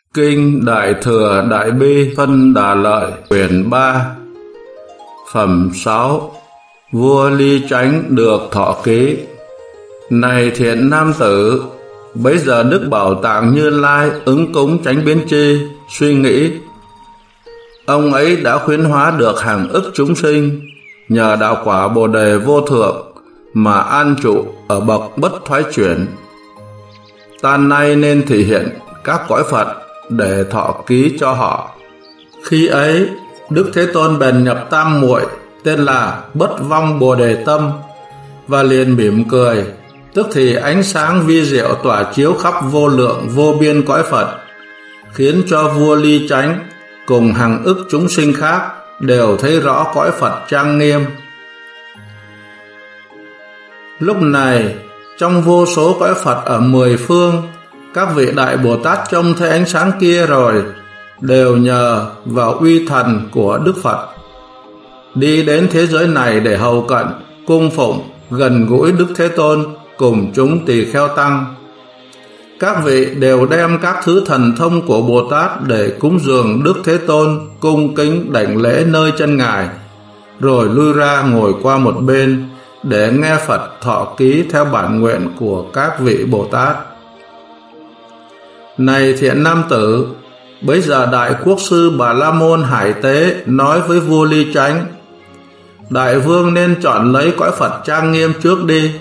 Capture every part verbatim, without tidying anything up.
Kinh Đại Thừa Đại Bi Phân Đà Lợi quyển ba. Phẩm sáu. Vua Ly Chánh được thọ ký. Này thiện nam tử, bấy giờ Đức Bảo Tạng Như Lai ứng cúng Chánh Biến Chi, suy nghĩ: ông ấy đã khuyến hóa được hàng ức chúng sinh, nhờ đạo quả Bồ Đề vô thượng mà an trụ ở bậc bất thoái chuyển. Ta nay nên thể hiện các cõi Phật để thọ ký cho họ. Khi ấy, Đức Thế Tôn bèn nhập tam muội tên là Bất Vong Bồ Đề Tâm, và liền mỉm cười, tức thì ánh sáng vi diệu tỏa chiếu khắp vô lượng vô biên cõi Phật, khiến cho vua Ly Chánh cùng hàng ức chúng sinh khác đều thấy rõ cõi Phật trang nghiêm. Lúc này, trong vô số cõi Phật ở mười phương, các vị Đại Bồ Tát trông thấy ánh sáng kia rồi, đều nhờ vào uy thần của Đức Phật, đi đến thế giới này để hầu cận, cung phụng, gần gũi Đức Thế Tôn cùng chúng tỳ kheo tăng. Các vị đều đem các thứ thần thông của Bồ Tát để cúng dường Đức Thế Tôn, cung kính đảnh lễ nơi chân Ngài, rồi lui ra ngồi qua một bên để nghe Phật thọ ký theo bản nguyện của các vị Bồ Tát. Này thiện nam tử, bấy giờ Đại Quốc sư Bà La Môn Hải Tế nói với vua Ly Chánh: đại vương nên chọn lấy cõi Phật trang nghiêm trước đi.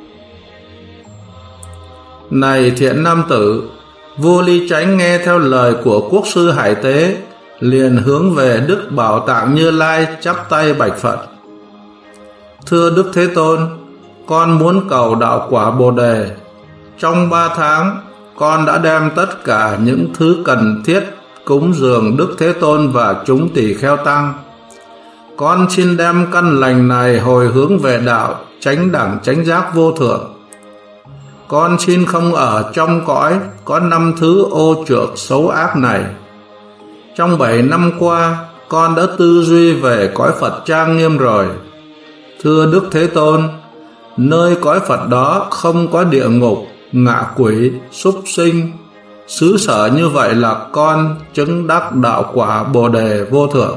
Này thiện nam tử, vua Ly Chánh nghe theo lời của Quốc sư Hải Tế, liền hướng về Đức Bảo Tạng Như Lai chắp tay bạch Phật: thưa Đức Thế Tôn, con muốn cầu đạo quả Bồ Đề. Trong ba tháng, con đã đem tất cả những thứ cần thiết cúng dường Đức Thế Tôn và chúng tỳ kheo tăng. Con xin đem căn lành này hồi hướng về đạo chánh đẳng chánh giác vô thượng. Con xin không ở trong cõi có năm thứ ô trược xấu ác này. Trong bảy năm qua, con đã tư duy về cõi Phật trang nghiêm rồi. Thưa Đức Thế Tôn, nơi cõi Phật đó không có địa ngục, ngạ quỷ, súc sinh. Xứ sở như vậy là con chứng đắc đạo quả Bồ Đề vô thượng.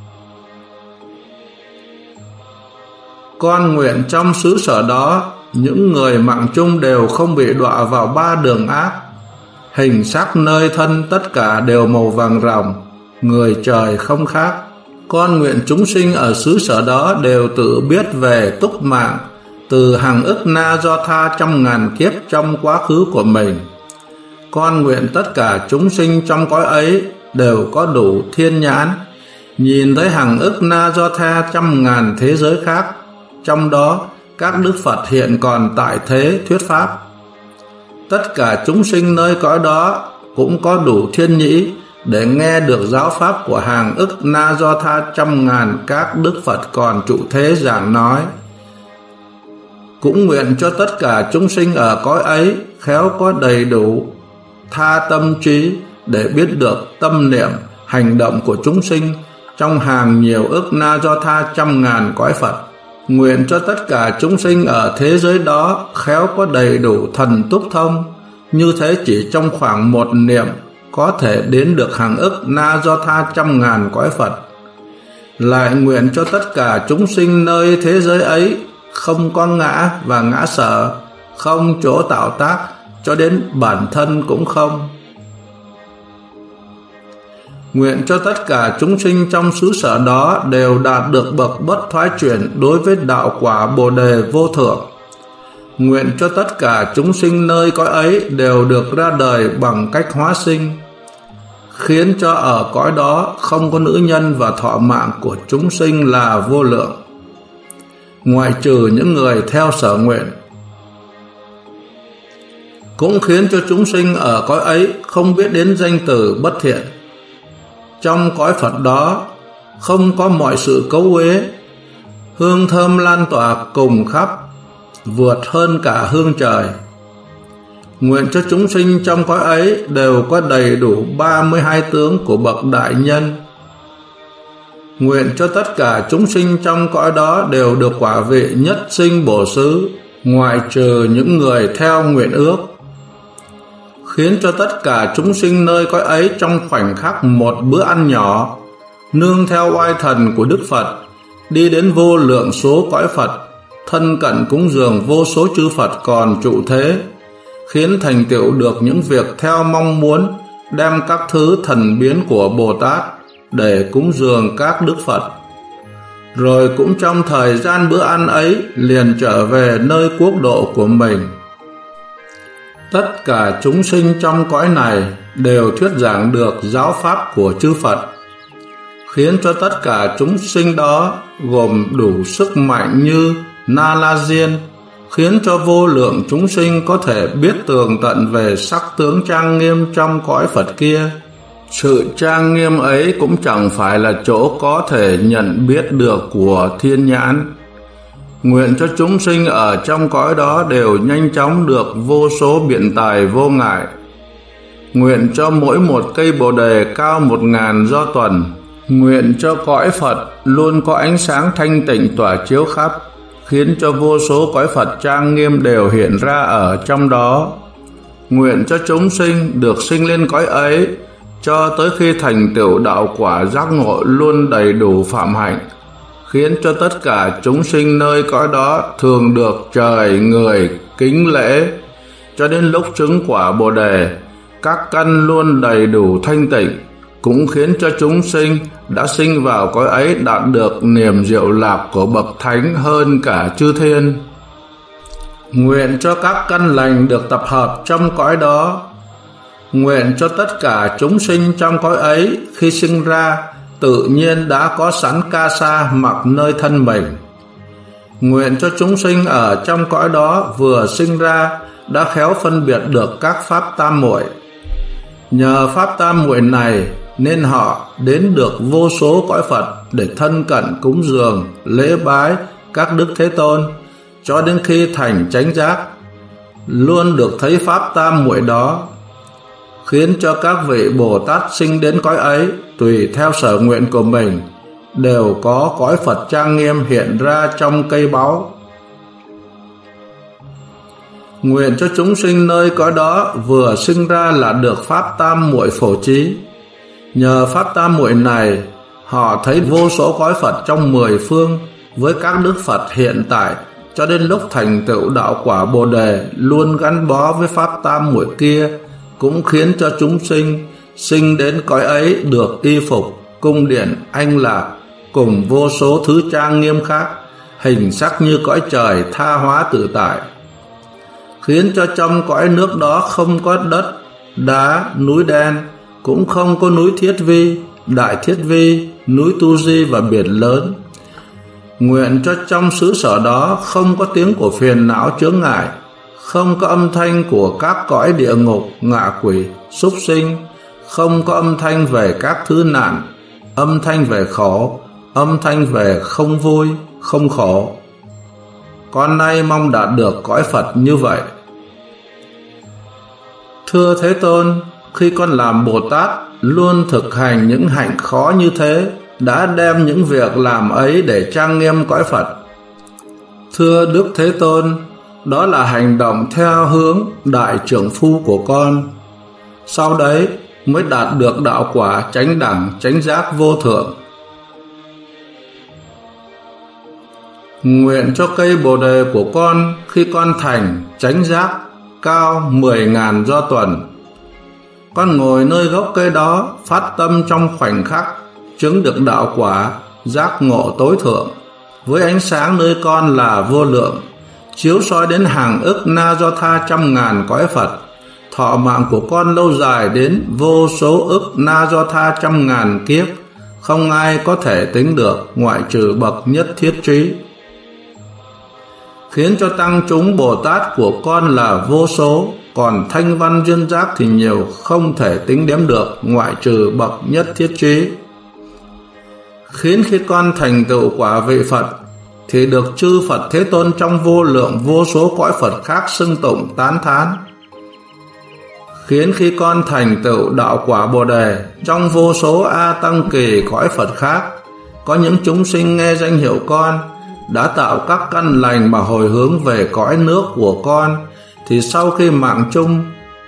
Con nguyện trong xứ sở đó, những người mạng chung đều không bị đọa vào ba đường ác. Hình sắc nơi thân tất cả đều màu vàng ròng, người trời không khác. Con nguyện chúng sinh ở xứ sở đó đều tự biết về túc mạng từ hàng ức na do tha trăm ngàn kiếp trong quá khứ của mình. Con nguyện tất cả chúng sinh trong cõi ấy đều có đủ thiên nhãn, nhìn thấy hàng ức na do tha trăm ngàn thế giới khác, trong đó các Đức Phật hiện còn tại thế thuyết pháp. Tất cả chúng sinh nơi cõi đó cũng có đủ thiên nhĩ để nghe được giáo pháp của hàng ức na do tha trăm ngàn các Đức Phật còn trụ thế giảng nói. Cũng nguyện cho tất cả chúng sinh ở cõi ấy khéo có đầy đủ tha tâm trí để biết được tâm niệm, hành động của chúng sinh trong hàng nhiều ức na do tha trăm ngàn cõi Phật. Nguyện cho tất cả chúng sinh ở thế giới đó khéo có đầy đủ thần túc thông, như thế chỉ trong khoảng một niệm có thể đến được hàng ức na do tha trăm ngàn cõi Phật. Lại nguyện cho tất cả chúng sinh nơi thế giới ấy không có ngã và ngã sở, không chỗ tạo tác, cho đến bản thân cũng không. Nguyện cho tất cả chúng sinh trong xứ sở đó đều đạt được bậc bất thoái chuyển đối với đạo quả Bồ Đề vô thượng. Nguyện cho tất cả chúng sinh nơi cõi ấy đều được ra đời bằng cách hóa sinh, khiến cho ở cõi đó không có nữ nhân và thọ mạng của chúng sinh là vô lượng, ngoại trừ những người theo sở nguyện. Cũng khiến cho chúng sinh ở cõi ấy không biết đến danh từ bất thiện. Trong cõi Phật đó không có mọi sự cấu uế, hương thơm lan tỏa cùng khắp, vượt hơn cả hương trời. Nguyện cho chúng sinh trong cõi ấy đều có đầy đủ ba mươi hai tướng của bậc đại nhân. Nguyện cho tất cả chúng sinh trong cõi đó đều được quả vị nhất sinh bổ xứ, ngoại trừ những người theo nguyện ước. khiến cho tất cả chúng sinh nơi cõi ấy trong khoảnh khắc một bữa ăn nhỏ, nương theo oai thần của Đức Phật, đi đến vô lượng số cõi Phật, thân cận cúng dường vô số chư Phật còn trụ thế, khiến thành tựu được những việc theo mong muốn, đem các thứ thần biến của Bồ Tát để cúng dường các Đức Phật. Rồi cũng trong thời gian bữa ăn ấy liền trở về nơi quốc độ của mình. Tất cả chúng sinh trong cõi này đều thuyết giảng được giáo pháp của chư Phật, khiến cho tất cả chúng sinh đó gồm đủ sức mạnh như Na La Diên, khiến cho vô lượng chúng sinh có thể biết tường tận về sắc tướng trang nghiêm trong cõi Phật kia. Sự trang nghiêm ấy cũng chẳng phải là chỗ có thể nhận biết được của thiên nhãn. Nguyện cho chúng sinh ở trong cõi đó đều nhanh chóng được vô số biện tài vô ngại. Nguyện cho mỗi một cây bồ đề cao một ngàn do tuần. Nguyện cho cõi Phật luôn có ánh sáng thanh tịnh tỏa chiếu khắp, khiến cho vô số cõi Phật trang nghiêm đều hiện ra ở trong đó. Nguyện cho chúng sinh được sinh lên cõi ấy, cho tới khi thành tựu đạo quả giác ngộ luôn đầy đủ phạm hạnh, khiến cho tất cả chúng sinh nơi cõi đó thường được trời người kính lễ, cho đến lúc chứng quả Bồ đề, các căn luôn đầy đủ thanh tịnh, cũng khiến cho chúng sinh đã sinh vào cõi ấy đạt được niềm diệu lạc của bậc thánh hơn cả chư thiên. Nguyện cho các căn lành được tập hợp trong cõi đó. Nguyện cho tất cả chúng sinh trong cõi ấy khi sinh ra tự nhiên đã có sẵn ca sa mặc nơi thân mình. Nguyện cho chúng sinh ở trong cõi đó vừa sinh ra đã khéo phân biệt được các pháp tam muội. Nhờ pháp tam muội này nên họ đến được vô số cõi Phật để thân cận cúng dường, lễ bái các Đức Thế Tôn, cho đến khi thành chánh giác, luôn được thấy pháp tam muội đó, khiến cho các vị Bồ Tát sinh đến cõi ấy tùy theo sở nguyện của mình, đều có cõi Phật trang nghiêm hiện ra trong cây báu. Nguyện cho chúng sinh nơi cõi đó vừa sinh ra là được pháp tam muội phổ trí. Nhờ pháp tam muội này, họ thấy vô số cõi Phật trong mười phương với các Đức Phật hiện tại, cho đến lúc thành tựu đạo quả Bồ đề luôn gắn bó với pháp tam muội kia, cũng khiến cho chúng sinh sinh đến cõi ấy được y phục, cung điện, anh lạc cùng vô số thứ trang nghiêm khác, hình sắc như cõi trời tha hóa tự tại, khiến cho trong cõi nước đó không có đất, đá, núi đen, cũng không có núi Thiết Vi, Đại Thiết Vi, núi Tu Di và biển lớn. Nguyện cho trong xứ sở đó không có tiếng của phiền não chướng ngại, không có âm thanh của các cõi địa ngục, ngạ quỷ, súc sinh, không có âm thanh về các thứ nạn, âm thanh về khổ, âm thanh về không vui, không khổ. Con nay mong đạt được cõi Phật như vậy. Thưa Thế Tôn, khi con làm Bồ Tát luôn thực hành những hạnh khó như thế, đã đem những việc làm ấy để trang nghiêm cõi Phật. Thưa Đức Thế Tôn, đó là hành động theo hướng đại trưởng phu của con. Sau đấy mới đạt được đạo quả chánh đẳng, chánh giác vô thượng. Nguyện cho cây bồ đề của con khi con thành chánh giác cao mười ngàn do tuần, con ngồi nơi gốc cây đó phát tâm trong khoảnh khắc chứng được đạo quả giác ngộ tối thượng, với ánh sáng nơi con là vô lượng, chiếu soi đến hàng ức na do tha trăm ngàn cõi Phật. Thọ mạng của con lâu dài đến vô số ức na do tha trăm ngàn kiếp, không ai có thể tính được ngoại trừ bậc nhất thiết trí. Khiến cho tăng chúng Bồ Tát của con là vô số, còn thanh văn duyên giác thì nhiều không thể tính đếm được ngoại trừ bậc nhất thiết trí. Khiến khi con thành tựu quả vị Phật thì được chư Phật Thế Tôn trong vô lượng vô số cõi Phật khác xưng tụng tán thán. Khiến khi con thành tựu đạo quả Bồ đề, trong vô số A Tăng Kỳ cõi Phật khác, có những chúng sinh nghe danh hiệu con, đã tạo các căn lành mà hồi hướng về cõi nước của con, thì sau khi mạng chung,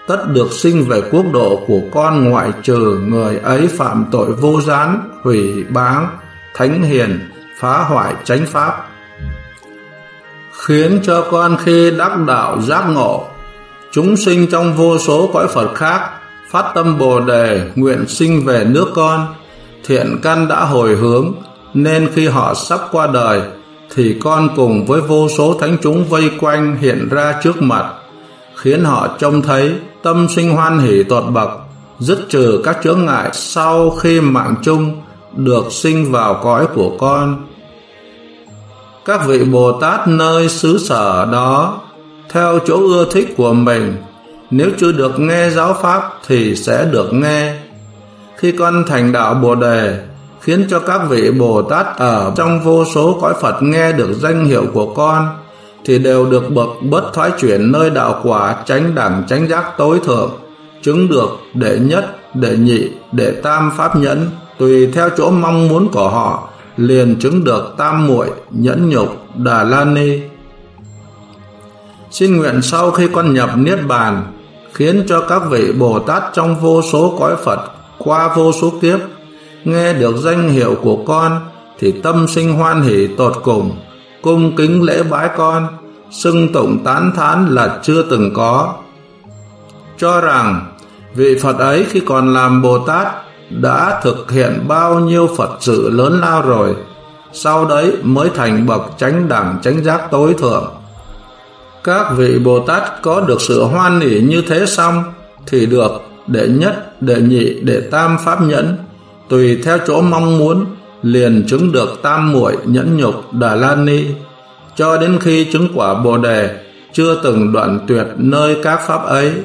tất được sinh về quốc độ của con, ngoại trừ người ấy phạm tội vô gián, hủy báng thánh hiền, phá hoại chánh pháp. Khiến cho con khi đắc đạo giác ngộ, chúng sinh trong vô số cõi Phật khác phát tâm Bồ Đề nguyện sinh về nước con. Thiện căn đã hồi hướng, nên khi họ sắp qua đời thì con cùng với vô số thánh chúng vây quanh hiện ra trước mặt, khiến họ trông thấy tâm sinh hoan hỷ tột bậc, dứt trừ các chướng ngại sau khi mạng chung được sinh vào cõi của con. Các vị Bồ Tát nơi xứ sở đó theo chỗ ưa thích của mình, nếu chưa được nghe giáo pháp thì sẽ được nghe. Khi con thành đạo Bồ Đề, khiến cho các vị Bồ Tát ở trong vô số cõi Phật nghe được danh hiệu của con, thì đều được bậc bất thoái chuyển nơi đạo quả chánh đẳng chánh giác tối thượng, chứng được đệ nhất, đệ nhị, đệ tam pháp nhẫn, tùy theo chỗ mong muốn của họ, liền chứng được tam muội, nhẫn nhục, Đà La Ni. Xin nguyện sau khi con nhập Niết Bàn, khiến cho các vị Bồ Tát trong vô số cõi Phật qua vô số kiếp nghe được danh hiệu của con thì tâm sinh hoan hỷ tột cùng, cung kính lễ bái con, xưng tụng tán thán là chưa từng có, cho rằng vị Phật ấy khi còn làm Bồ Tát đã thực hiện bao nhiêu Phật sự lớn lao rồi, sau đấy mới thành bậc chánh đẳng chánh giác tối thượng. Các vị Bồ Tát có được sự hoan hỷ như thế xong thì được đệ nhất, đệ nhị, đệ tam pháp nhẫn, tùy theo chỗ mong muốn, liền chứng được tam muội, nhẫn nhục, Đà La Ni, cho đến khi chứng quả Bồ Đề, chưa từng đoạn tuyệt nơi các pháp ấy.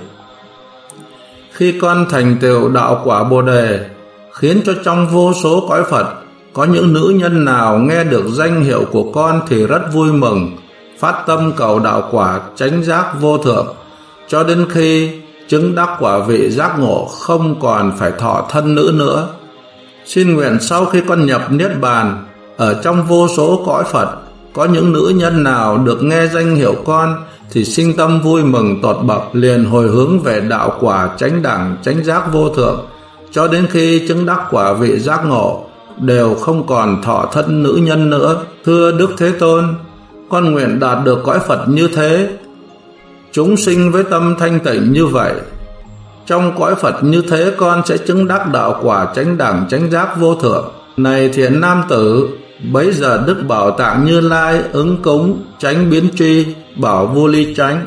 Khi con thành tựu đạo quả Bồ Đề, khiến cho trong vô số cõi Phật có những nữ nhân nào nghe được danh hiệu của con thì rất vui mừng, phát tâm cầu đạo quả chánh giác vô thượng, cho đến khi chứng đắc quả vị giác ngộ không còn phải thọ thân nữ nữa. Xin nguyện sau khi con nhập Niết Bàn, ở trong vô số cõi Phật có những nữ nhân nào được nghe danh hiệu con thì sinh tâm vui mừng tột bậc, liền hồi hướng về đạo quả chánh đẳng chánh giác vô thượng, cho đến khi chứng đắc quả vị giác ngộ, đều không còn thọ thân nữ nhân nữa. Thưa Đức Thế Tôn, con nguyện đạt được cõi Phật như thế. Chúng sinh với tâm thanh tịnh như vậy, trong cõi Phật như thế con sẽ chứng đắc đạo quả chánh đẳng chánh giác vô thượng. Này thiện nam tử, bấy giờ Đức Bảo Tạng Như Lai ứng cúng chánh biến tri bảo vô ly chánh: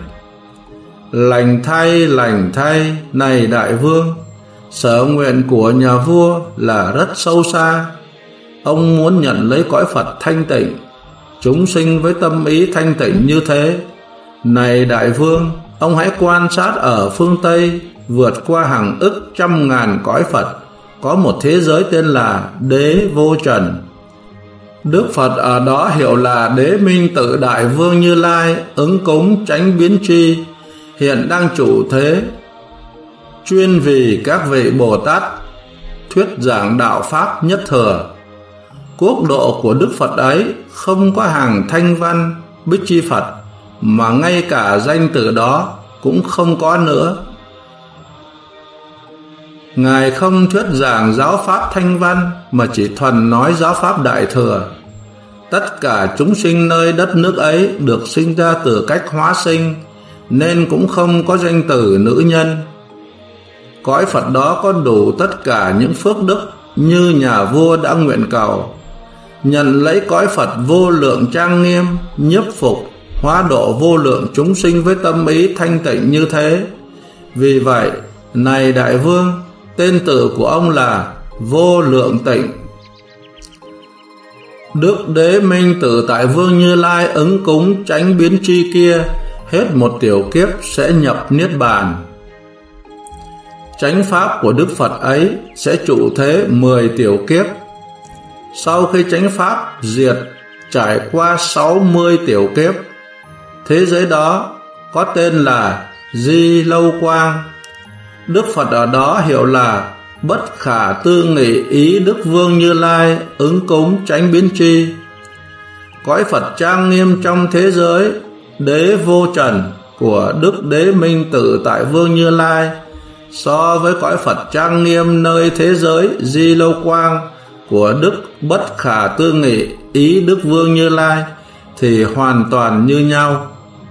lành thay, lành thay, này đại vương, sở nguyện của nhà vua là rất sâu xa. Ông muốn nhận lấy cõi Phật thanh tịnh, chúng sinh với tâm ý thanh tịnh như thế. Này đại vương, ông hãy quan sát ở phương Tây, vượt qua hàng ức trăm ngàn cõi Phật, có một thế giới tên là Đế Vô Trần. Đức Phật ở đó hiệu là Đế Minh Tự Đại Vương Như Lai ứng cúng chánh biến tri, hiện đang chủ thế, chuyên vì các vị Bồ Tát thuyết giảng đạo pháp nhất thừa. Quốc độ của Đức Phật ấy không có hàng thanh văn bích chi Phật, mà ngay cả danh từ đó cũng không có nữa. Ngài không thuyết giảng giáo pháp thanh văn, mà chỉ thuần nói giáo pháp đại thừa. Tất cả chúng sinh nơi đất nước ấy được sinh ra từ cách hóa sinh, nên cũng không có danh từ nữ nhân. Cõi Phật đó có đủ tất cả những phước đức như nhà vua đã nguyện cầu. Nhận lấy cõi Phật vô lượng trang nghiêm, nhiếp phục, hóa độ vô lượng chúng sinh với tâm ý thanh tịnh như thế. Vì vậy, này đại vương, tên tự của ông là Vô Lượng Tịnh. Đức Đế Minh Tự Tại Vương Như Lai ứng cúng chánh biến tri kia, hết một tiểu kiếp sẽ nhập Niết Bàn. Chánh pháp của Đức Phật ấy sẽ trụ thế mười tiểu kiếp. Sau khi chánh pháp diệt, trải qua sáu mươi tiểu kiếp, thế giới đó có tên là Di Lâu Quang. Đức Phật ở đó hiệu là Bất Khả Tư Nghị Ý Đức Vương Như Lai ứng cúng chánh biến tri. Cõi Phật trang nghiêm trong thế giới Đế Vô Trần của Đức Đế Minh Tự tại Vương Như Lai so với cõi Phật trang nghiêm nơi thế giới Di Lâu Quang của Đức Bất Khả Tư Nghị ý Đức Vương Như Lai thì hoàn toàn như nhau.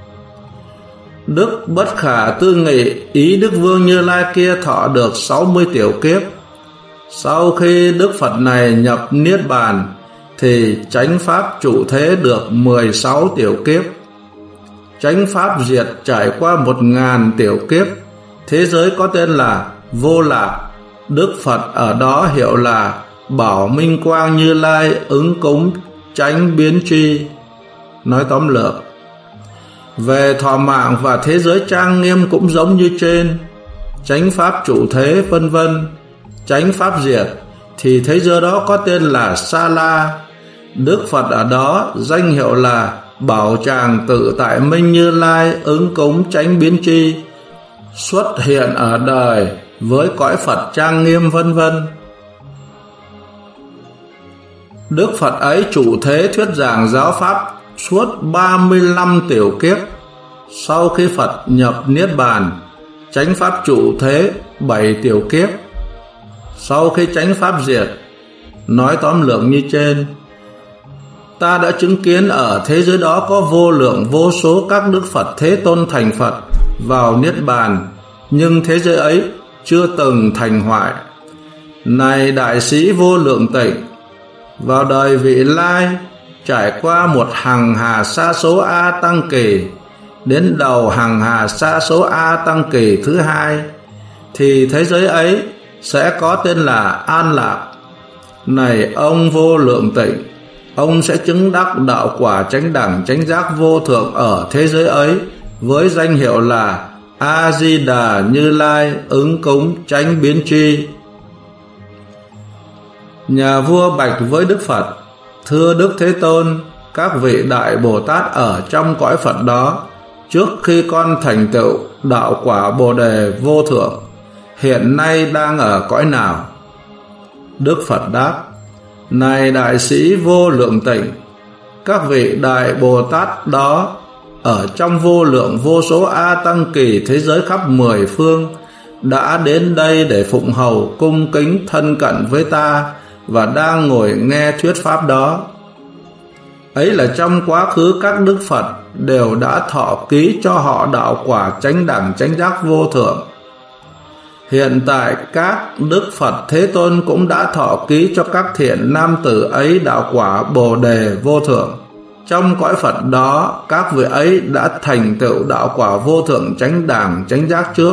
Đức Bất Khả Tư Nghị ý Đức Vương Như Lai kia thọ được sáu mươi tiểu kiếp. Sau khi Đức Phật này nhập Niết Bàn thì chánh pháp trụ thế được mười sáu tiểu kiếp. Chánh pháp diệt trải qua một ngàn tiểu kiếp. Thế giới có tên là Vô Lạc. Đức Phật ở đó hiệu là Bảo Minh Quang Như Lai ứng cúng chánh biến tri. Nói tóm lược, về thọ mạng và thế giới trang nghiêm cũng giống như trên. Chánh pháp trụ thế vân vân. Chánh pháp diệt thì thế giới đó có tên là Sa La. Đức Phật ở đó danh hiệu là Bảo Tràng Tự Tại Minh Như Lai ứng cúng chánh biến tri, xuất hiện ở đời với cõi Phật trang nghiêm vân vân. Đức Phật ấy trụ thế thuyết giảng giáo pháp suốt ba mươi lăm tiểu kiếp. Sau khi Phật nhập Niết Bàn, chánh pháp trụ thế bảy tiểu kiếp. Sau khi chánh pháp diệt, nói tóm lược như trên. Ta đã chứng kiến ở thế giới đó có vô lượng vô số các Đức Phật Thế Tôn thành Phật vào Niết Bàn, nhưng thế giới ấy chưa từng thành hoại. Này đại sĩ Vô Lượng Tịnh, vào đời vị lai, trải qua một hằng hà sa số A Tăng Kỳ, đến đầu hằng hà sa số A Tăng Kỳ thứ hai, thì thế giới ấy sẽ có tên là An Lạc. Này ông Vô Lượng Tịnh, ông sẽ chứng đắc đạo quả chánh đẳng chánh giác vô thượng ở thế giới ấy với danh hiệu là A Di Đà Như Lai ứng cúng chánh biến tri. Nhà vua bạch với Đức Phật: Thưa Đức Thế Tôn, các vị đại Bồ Tát ở trong cõi Phật đó, trước khi con thành tựu đạo quả Bồ Đề vô thượng, hiện nay đang ở cõi nào? Đức Phật đáp: Này đại sĩ Vô Lượng Tịnh, các vị đại Bồ Tát đó ở trong vô lượng vô số A Tăng Kỳ thế giới khắp mười phương đã đến đây để phụng hầu cung kính thân cận với ta và đang ngồi nghe thuyết pháp đó. Ấy là trong quá khứ các Đức Phật đều đã thọ ký cho họ đạo quả chánh đẳng chánh giác vô thượng. Hiện tại các Đức Phật Thế Tôn cũng đã thọ ký cho các thiện nam tử ấy đạo quả Bồ Đề vô thượng. Trong cõi Phật đó, các vị ấy đã thành tựu đạo quả vô thượng chánh đẳng chánh giác trước.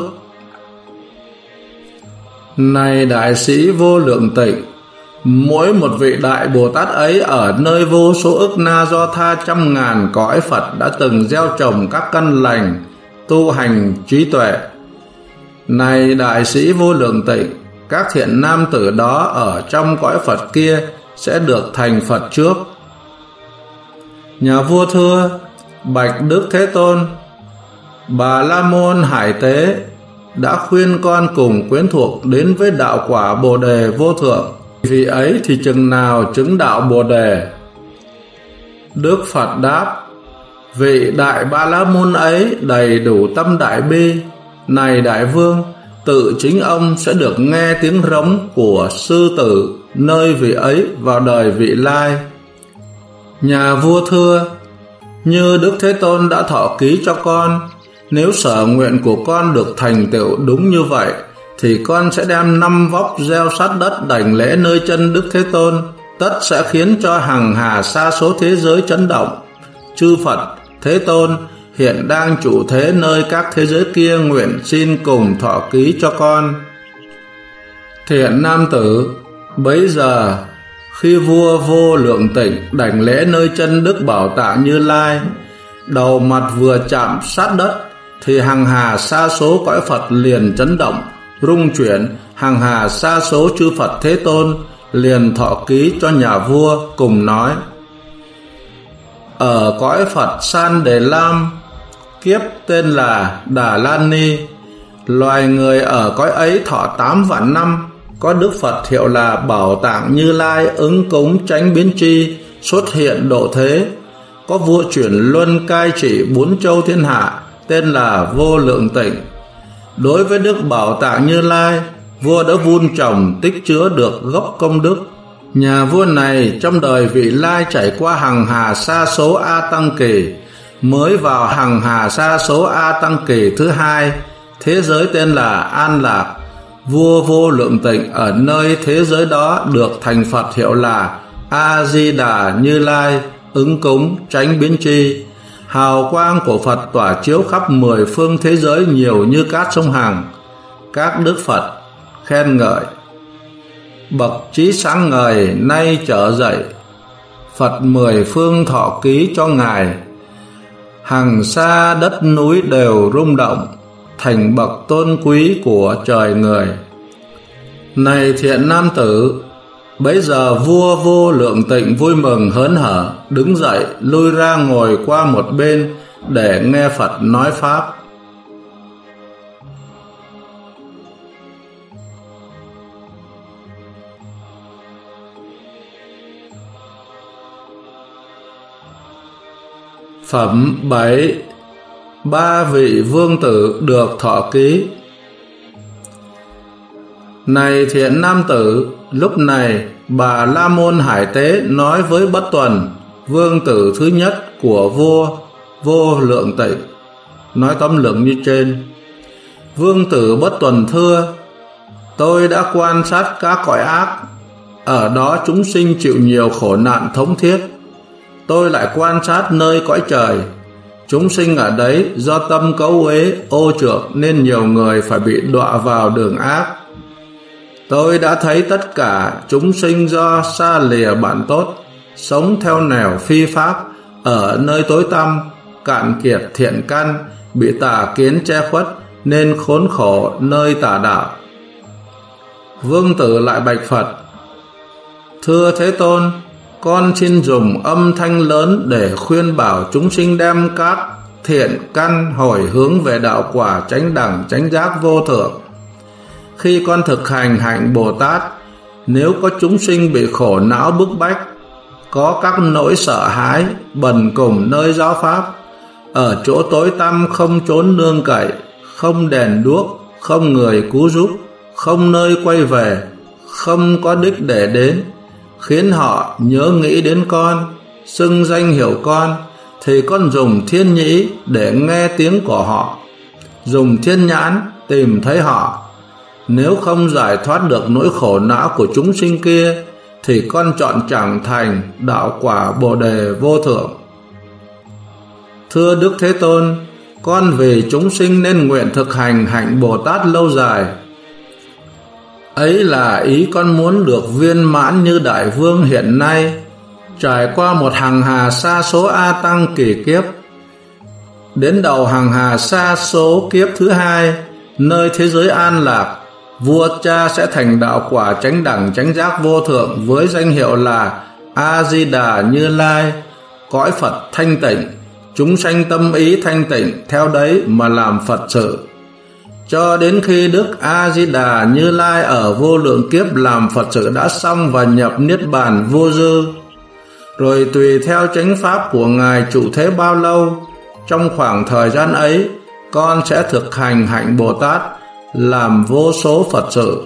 Này đại sĩ Vô Lượng Tịnh, mỗi một vị đại Bồ Tát ấy ở nơi vô số ức na do tha trăm ngàn cõi Phật đã từng gieo trồng các căn lành, tu hành trí tuệ. Này đại sĩ Vô Lượng Tịnh, các thiện nam tử đó ở trong cõi Phật kia sẽ được thành Phật trước. Nhà vua thưa: Bạch Đức Thế Tôn, Bà La Môn Hải Tế đã khuyên con cùng quyến thuộc đến với đạo quả Bồ Đề vô thượng. Vì ấy thì chừng nào chứng đạo Bồ Đề? Đức Phật đáp: Vị đại Ba La Môn ấy đầy đủ tâm đại bi. Này đại vương, tự chính ông sẽ được nghe tiếng rống của sư tử nơi vị ấy vào đời vị lai. Nhà vua thưa: Như Đức Thế Tôn đã thọ ký cho con, nếu sở nguyện của con được thành tựu đúng như vậy, thì con sẽ đem năm vóc gieo sát đất đảnh lễ nơi chân Đức Thế Tôn, tất sẽ khiến cho hằng hà sa số thế giới chấn động. Chư Phật Thế Tôn hiện đang trụ thế nơi các thế giới kia nguyện xin cùng thọ ký cho con. Thiện nam tử, bấy giờ khi vua Vô Lượng Tịnh đảnh lễ nơi chân Đức Bảo Tạng Như Lai, đầu mặt vừa chạm sát đất, thì hằng hà sa số cõi Phật liền chấn động, rung chuyển. Hằng hà sa số chư Phật Thế Tôn liền thọ ký cho nhà vua, cùng nói: Ở cõi Phật San Đề Lam, kiếp tên là Đà Lan Ni, loài người ở cõi ấy thọ tám vạn năm. Có Đức Phật hiệu là Bảo Tạng Như Lai ứng cúng chánh biến tri xuất hiện độ thế. Có vua chuyển luân cai trị bốn châu thiên hạ, tên là Vô Lượng Tịnh. Đối với Đức Bảo Tạng Như Lai, vua đã vun trồng tích chứa được gốc công đức. Nhà vua này trong đời vị lai trải qua hằng hà sa số A Tăng Kỳ, mới vào hằng hà sa số A Tăng Kỳ thứ hai, thế giới tên là An Lạc. Vua Vô Lượng Tịnh ở nơi thế giới đó được thành Phật hiệu là A Di Đà Như Lai, ứng cúng tránh biến tri. Hào quang của Phật tỏa chiếu khắp mười phương thế giới nhiều như cát sông Hằng. Các đức Phật khen ngợi: bậc trí sáng ngời nay trở dậy, Phật mười phương thọ ký cho ngài. Hằng sa đất núi đều rung động, thành bậc tôn quý của trời người. Này thiện nam tử, bấy giờ vua Vô Lượng Tịnh vui mừng hớn hở, đứng dậy lui ra ngồi qua một bên để nghe Phật nói pháp. Phẩm bảy. Ba vị vương tử được thọ ký. Này thiện nam tử, lúc này Bà La Môn Hải Tế nói với Bất Tuần, vương tử thứ nhất của vua Vô Lượng Tịnh, nói tóm lược như trên: vương tử Bất Tuần thưa, tôi đã quan sát các cõi ác, ở đó chúng sinh chịu nhiều khổ nạn thống thiết. Tôi lại quan sát nơi cõi trời, chúng sinh ở đấy do tâm cấu uế ô trược nên nhiều người phải bị đọa vào đường ác. Tôi đã thấy tất cả chúng sinh do xa lìa bạn tốt, sống theo nẻo phi pháp, ở nơi tối tăm, cạn kiệt thiện căn, bị tà kiến che khuất nên khốn khổ nơi tà đạo. Vương tử lại bạch Phật: thưa Thế Tôn, con xin dùng âm thanh lớn để khuyên bảo chúng sinh đem các thiện căn hồi hướng về đạo quả chánh đẳng chánh giác vô thượng. Khi con thực hành hạnh Bồ Tát, nếu có chúng sinh bị khổ não bức bách, có các nỗi sợ hãi, bần cùng nơi giáo pháp, ở chỗ tối tăm không trốn nương cậy, không đèn đuốc, không người cứu giúp, không nơi quay về, không có đích để đến, khiến họ nhớ nghĩ đến con, xưng danh hiệu con, thì con dùng thiên nhĩ để nghe tiếng của họ, dùng thiên nhãn tìm thấy họ. Nếu không giải thoát được nỗi khổ não của chúng sinh kia, thì con chọn chẳng thành đạo quả Bồ Đề vô thượng. Thưa Đức Thế Tôn, con vì chúng sinh nên nguyện thực hành hạnh Bồ Tát lâu dài. Ấy là ý con muốn được viên mãn như Đại Vương hiện nay, trải qua một hằng hà sa số A Tăng kỳ kiếp. Đến đầu hằng hà sa số kiếp thứ hai, nơi thế giới An Lạc, vua cha sẽ thành đạo quả chánh đẳng chánh giác vô thượng với danh hiệu là A Di Đà Như Lai, cõi Phật thanh tịnh, chúng sanh tâm ý thanh tịnh theo đấy mà làm Phật sự. Cho đến khi Đức A Di Đà Như Lai ở vô lượng kiếp làm Phật sự đã xong và nhập niết bàn vô dư, rồi tùy theo chánh pháp của ngài trụ thế bao lâu, trong khoảng thời gian ấy con sẽ thực hành hạnh Bồ Tát, làm vô số Phật sự.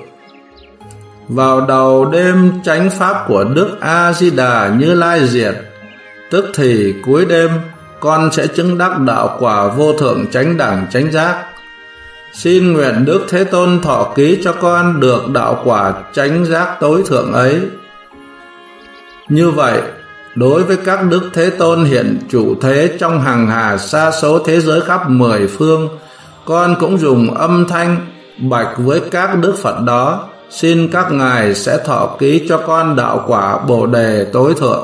Vào đầu đêm chánh pháp của Đức A Di Đà Như Lai diệt, tức thì cuối đêm con sẽ chứng đắc đạo quả vô thượng chánh đẳng chánh giác. Xin nguyện Đức Thế Tôn thọ ký cho con được đạo quả chánh giác tối thượng ấy. Như vậy, đối với các Đức Thế Tôn hiện chủ thế trong hằng hà sa số thế giới khắp mười phương, con cũng dùng âm thanh bạch với các Đức Phật đó, xin các ngài sẽ thọ ký cho con đạo quả Bồ Đề tối thượng.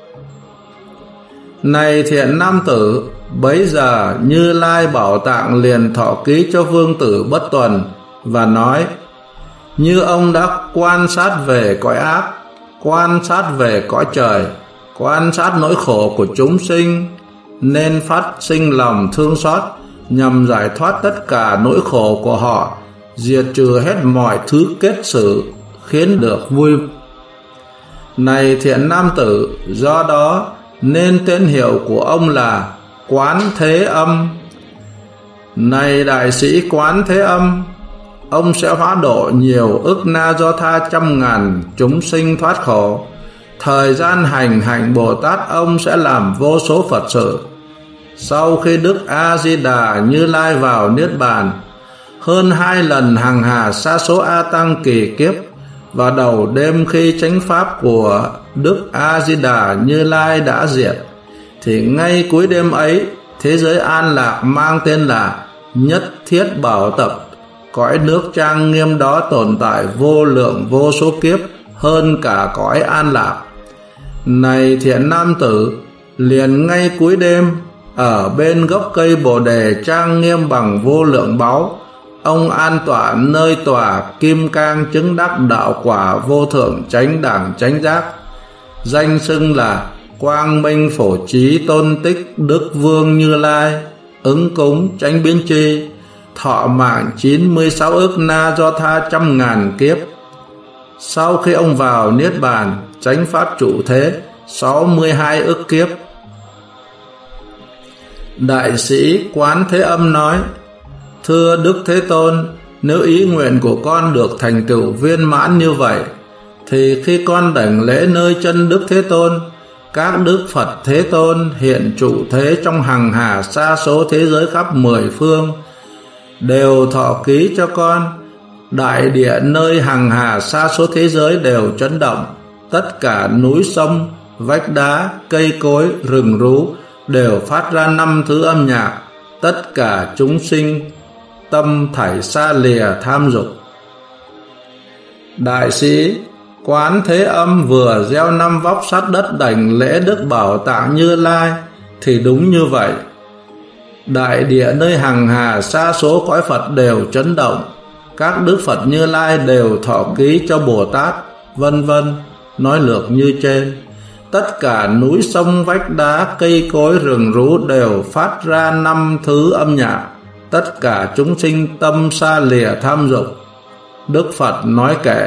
Này thiện nam tử, bấy giờ Như Lai Bảo Tạng liền thọ ký cho vương tử Bất Tuần và nói: như ông đã quan sát về cõi ác, quan sát về cõi trời, quan sát nỗi khổ của chúng sinh, nên phát sinh lòng thương xót nhằm giải thoát tất cả nỗi khổ của họ, diệt trừ hết mọi thứ kết xử, khiến được vui. Này thiện nam tử, do đó nên tên hiệu của ông là Quán Thế Âm. Này đại sĩ Quán Thế Âm, ông sẽ hóa độ nhiều ức na do tha trăm ngàn chúng sinh thoát khổ. Thời gian hành hạnh Bồ Tát ông sẽ làm vô số Phật sự. Sau khi Đức A Di Đà Như Lai vào niết bàn, hơn hai lần hàng hà sa số A Tăng kỳ kiếp, vào đầu đêm khi chánh pháp của Đức A Di Đà Như Lai đã diệt, thì ngay cuối đêm ấy, thế giới an lạc mang tên là Nhất Thiết Bảo Tập, cõi nước trang nghiêm đó tồn tại vô lượng vô số kiếp, hơn cả cõi an lạc. Này thiện nam tử, liền ngay cuối đêm, ở bên gốc cây Bồ Đề trang nghiêm bằng vô lượng báu, ông an tọa nơi tòa kim cang chứng đắc đạo quả vô thượng chánh đẳng chánh giác, danh xưng là Quang Minh Phổ Trí Tôn Tích Đức Vương Như Lai, ứng cúng chánh biến tri, thọ mạng chín mươi sáu ức na do tha trăm ngàn kiếp. Sau khi ông vào niết bàn, chánh pháp trụ thế sáu mươi hai ức kiếp. Đại sĩ Quán Thế Âm nói: Thưa Đức Thế Tôn, nếu ý nguyện của con được thành tựu viên mãn như vậy, thì khi con đảnh lễ nơi chân Đức Thế Tôn, các Đức Phật Thế Tôn hiện trụ thế trong hằng hà sa số thế giới khắp mười phương, đều thọ ký cho con. Đại địa nơi hằng hà sa số thế giới đều chấn động, tất cả núi sông, vách đá, cây cối, rừng rú đều phát ra năm thứ âm nhạc. Tất cả chúng sinh tâm thảy xa lìa tham dục. Đại sĩ Quán Thế Âm vừa gieo năm vóc sát đất đảnh lễ Đức Bảo Tạng Như Lai, thì đúng như vậy. Đại địa nơi hằng hà sa số cõi Phật đều chấn động, các Đức Phật Như Lai đều thọ ký cho Bồ Tát, vân vân, nói lược như trên. Tất cả núi sông vách đá, cây cối rừng rú đều phát ra năm thứ âm nhạc. Tất cả chúng sinh tâm xa lìa tham dục. Đức Phật nói kệ: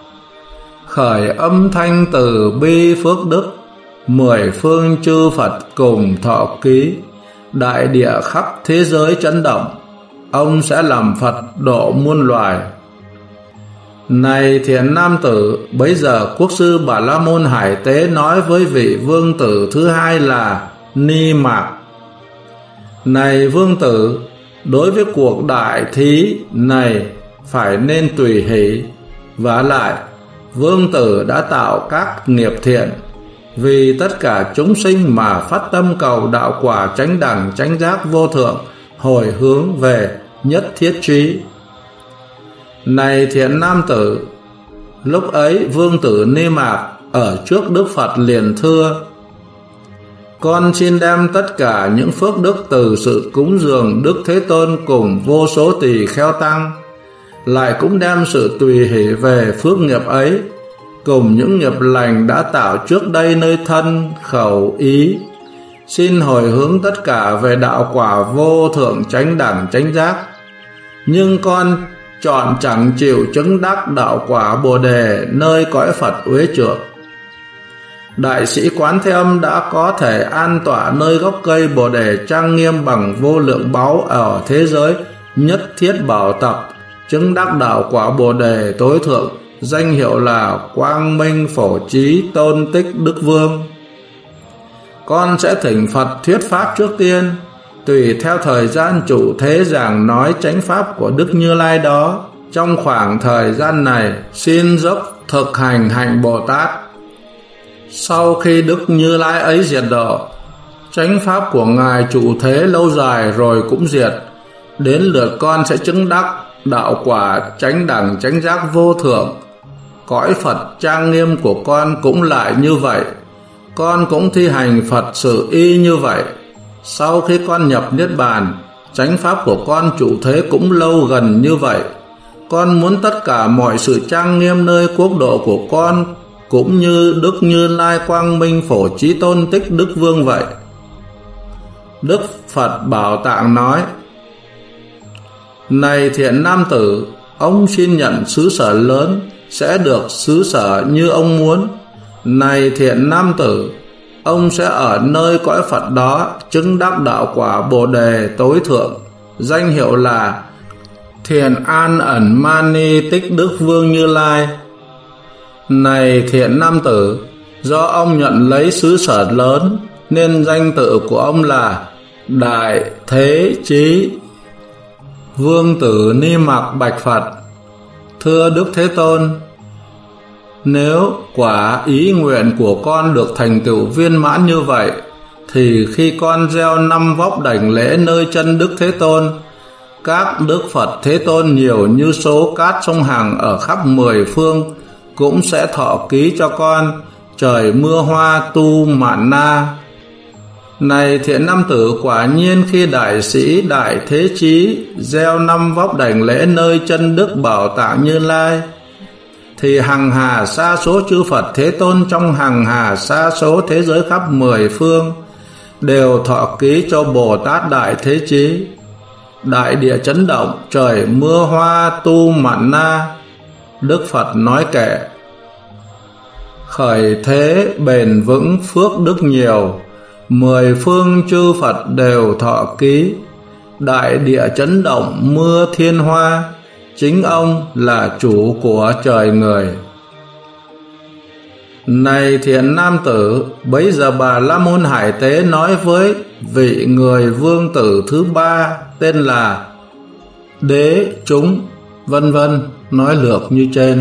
Khởi âm thanh từ bi phước đức, mười phương chư Phật cùng thọ ký, đại địa khắp thế giới chấn động, ông sẽ làm Phật độ muôn loài. Này thiện nam tử, bấy giờ quốc sư Bà La Môn Hải Tế nói với vị vương tử thứ hai là Ni Mạc: Này vương tử, đối với cuộc đại thí này phải nên tùy hỷ. Vả lại, vương tử đã tạo các nghiệp thiện, vì tất cả chúng sinh mà phát tâm cầu đạo quả chánh đẳng chánh giác vô thượng, hồi hướng về nhất thiết trí. Này thiện nam tử, lúc ấy vương tử Ni Mạc ở trước Đức Phật liền thưa: Con xin đem tất cả những phước đức từ sự cúng dường Đức Thế Tôn cùng vô số tỳ kheo tăng, lại cũng đem sự tùy hỷ về phước nghiệp ấy, cùng những nghiệp lành đã tạo trước đây nơi thân, khẩu, ý, xin hồi hướng tất cả về đạo quả vô thượng chánh đẳng chánh giác. Nhưng con chọn chẳng chịu chứng đắc đạo quả Bồ Đề nơi cõi Phật uế trượt. Đại sĩ Quán Thế Âm đã có thể an tọa nơi gốc cây Bồ Đề trang nghiêm bằng vô lượng báu ở thế giới Nhất Thiết Bảo Tập, chứng đắc đạo quả Bồ Đề tối thượng, danh hiệu là Quang Minh Phổ Trí Tôn Tích Đức Vương. Con sẽ thỉnh Phật thuyết pháp trước tiên, tùy theo thời gian trụ thế giảng nói chánh pháp của Đức Như Lai đó. Trong khoảng thời gian này, xin dốc thực hành hạnh Bồ Tát. Sau khi Đức Như Lai ấy diệt độ, chánh pháp của Ngài trụ thế lâu dài rồi cũng diệt. Đến lượt con sẽ chứng đắc đạo quả chánh đẳng chánh giác vô thượng. Cõi Phật trang nghiêm của con cũng lại như vậy. Con cũng thi hành Phật sự y như vậy. Sau khi con nhập niết bàn, chánh pháp của con trụ thế cũng lâu gần như vậy. Con muốn tất cả mọi sự trang nghiêm nơi quốc độ của con cũng như Đức Như Lai Quang Minh Phổ Trí Tôn Tích Đức Vương vậy. Đức Phật Bảo Tạng nói: Này thiện nam tử, ông xin nhận xứ sở lớn, sẽ được xứ sở như ông muốn. Này thiện nam tử, ông sẽ ở nơi cõi Phật đó chứng đắc đạo quả Bồ Đề tối thượng. danh hiệu là Thiện An Ẩn Mani Tích Đức Vương Như Lai. Này thiện nam tử, do ông nhận lấy xứ sở lớn nên danh tự của ông là Đại Thế Chí. Vương tử Ni Mặc bạch Phật: Thưa Đức Thế Tôn, nếu quả ý nguyện của con được thành tựu viên mãn như vậy, thì khi con gieo năm vóc đảnh lễ nơi chân Đức Thế Tôn, các Đức Phật Thế Tôn nhiều như số cát sông Hằng ở khắp mười phương cũng sẽ thọ ký cho con trời mưa hoa tu mạn na. Này thiện nam tử, quả nhiên khi đại sĩ Đại Thế Chí gieo năm vóc đảnh lễ nơi chân Đức Bảo Tạng Như Lai, thì hằng hà sa số chư Phật Thế Tôn trong hằng hà sa số thế giới khắp mười phương đều thọ ký cho Bồ Tát Đại Thế Chí. Đại địa chấn động, trời mưa hoa tu mạn na. Đức Phật nói kệ: Khởi thế bền vững phước đức nhiều, mười phương chư Phật đều thọ ký. Đại địa chấn động mưa thiên hoa, chính ông là chủ của trời người. Này thiện nam tử, bấy giờ Bà La Môn Hải Tế nói với vị người vương tử thứ ba tên là Đế Chúng, vân vân, nói lược như trên.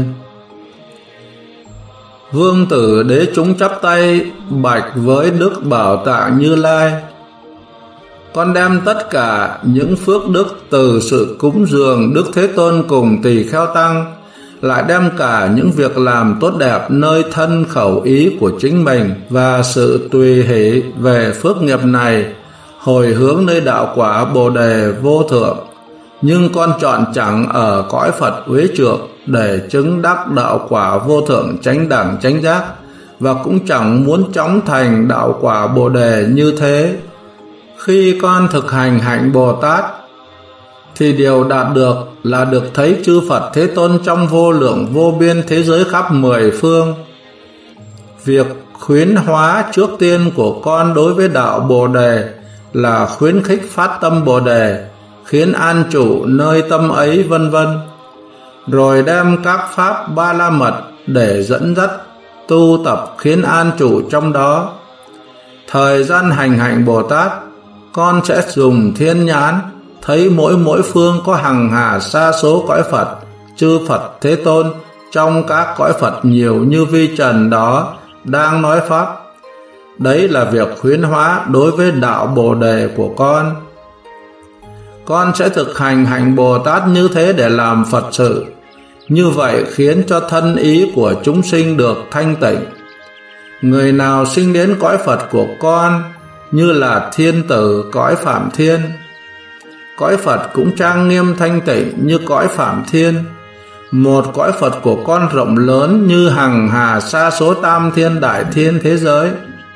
Vương tử Đế Chúng chắp tay bạch với Đức Bảo Tạng Như Lai: Con đem tất cả những phước đức từ sự cúng dường Đức Thế Tôn cùng tỳ kheo tăng, lại đem cả những việc làm tốt đẹp nơi thân khẩu ý của chính mình và sự tùy hỷ về phước nghiệp này, hồi hướng nơi đạo quả Bồ Đề vô thượng. Nhưng con chọn chẳng ở cõi Phật uế trượng để chứng đắc đạo quả vô thượng chánh đẳng chánh giác, và cũng chẳng muốn chóng thành đạo quả Bồ Đề như thế. Khi con thực hành hạnh Bồ Tát, thì điều đạt được là được thấy chư Phật Thế Tôn trong vô lượng vô biên thế giới khắp mười phương. Việc khuyến hóa trước tiên của con đối với đạo Bồ Đề là khuyến khích phát tâm Bồ Đề, khiến an trụ nơi tâm ấy, vân vân. Rồi đem các pháp ba la mật để dẫn dắt tu tập khiến an trụ trong đó. Thời gian hành hạnh Bồ Tát, con sẽ dùng thiên nhãn thấy mỗi mỗi phương có hằng hà sa số cõi Phật, chư Phật Thế Tôn trong các cõi Phật nhiều như vi trần đó đang nói pháp. Đấy là việc khuyến hóa đối với đạo Bồ Đề của con. Con sẽ thực hành hạnh Bồ Tát như thế để làm Phật sự. Như vậy khiến cho thân ý của chúng sinh được thanh tịnh. Người nào sinh đến cõi Phật của con như là thiên tử cõi Phạm Thiên, cõi Phật cũng trang nghiêm thanh tịnh như cõi Phạm Thiên. Một cõi Phật của con rộng lớn như hằng hà sa số tam thiên đại thiên thế giới.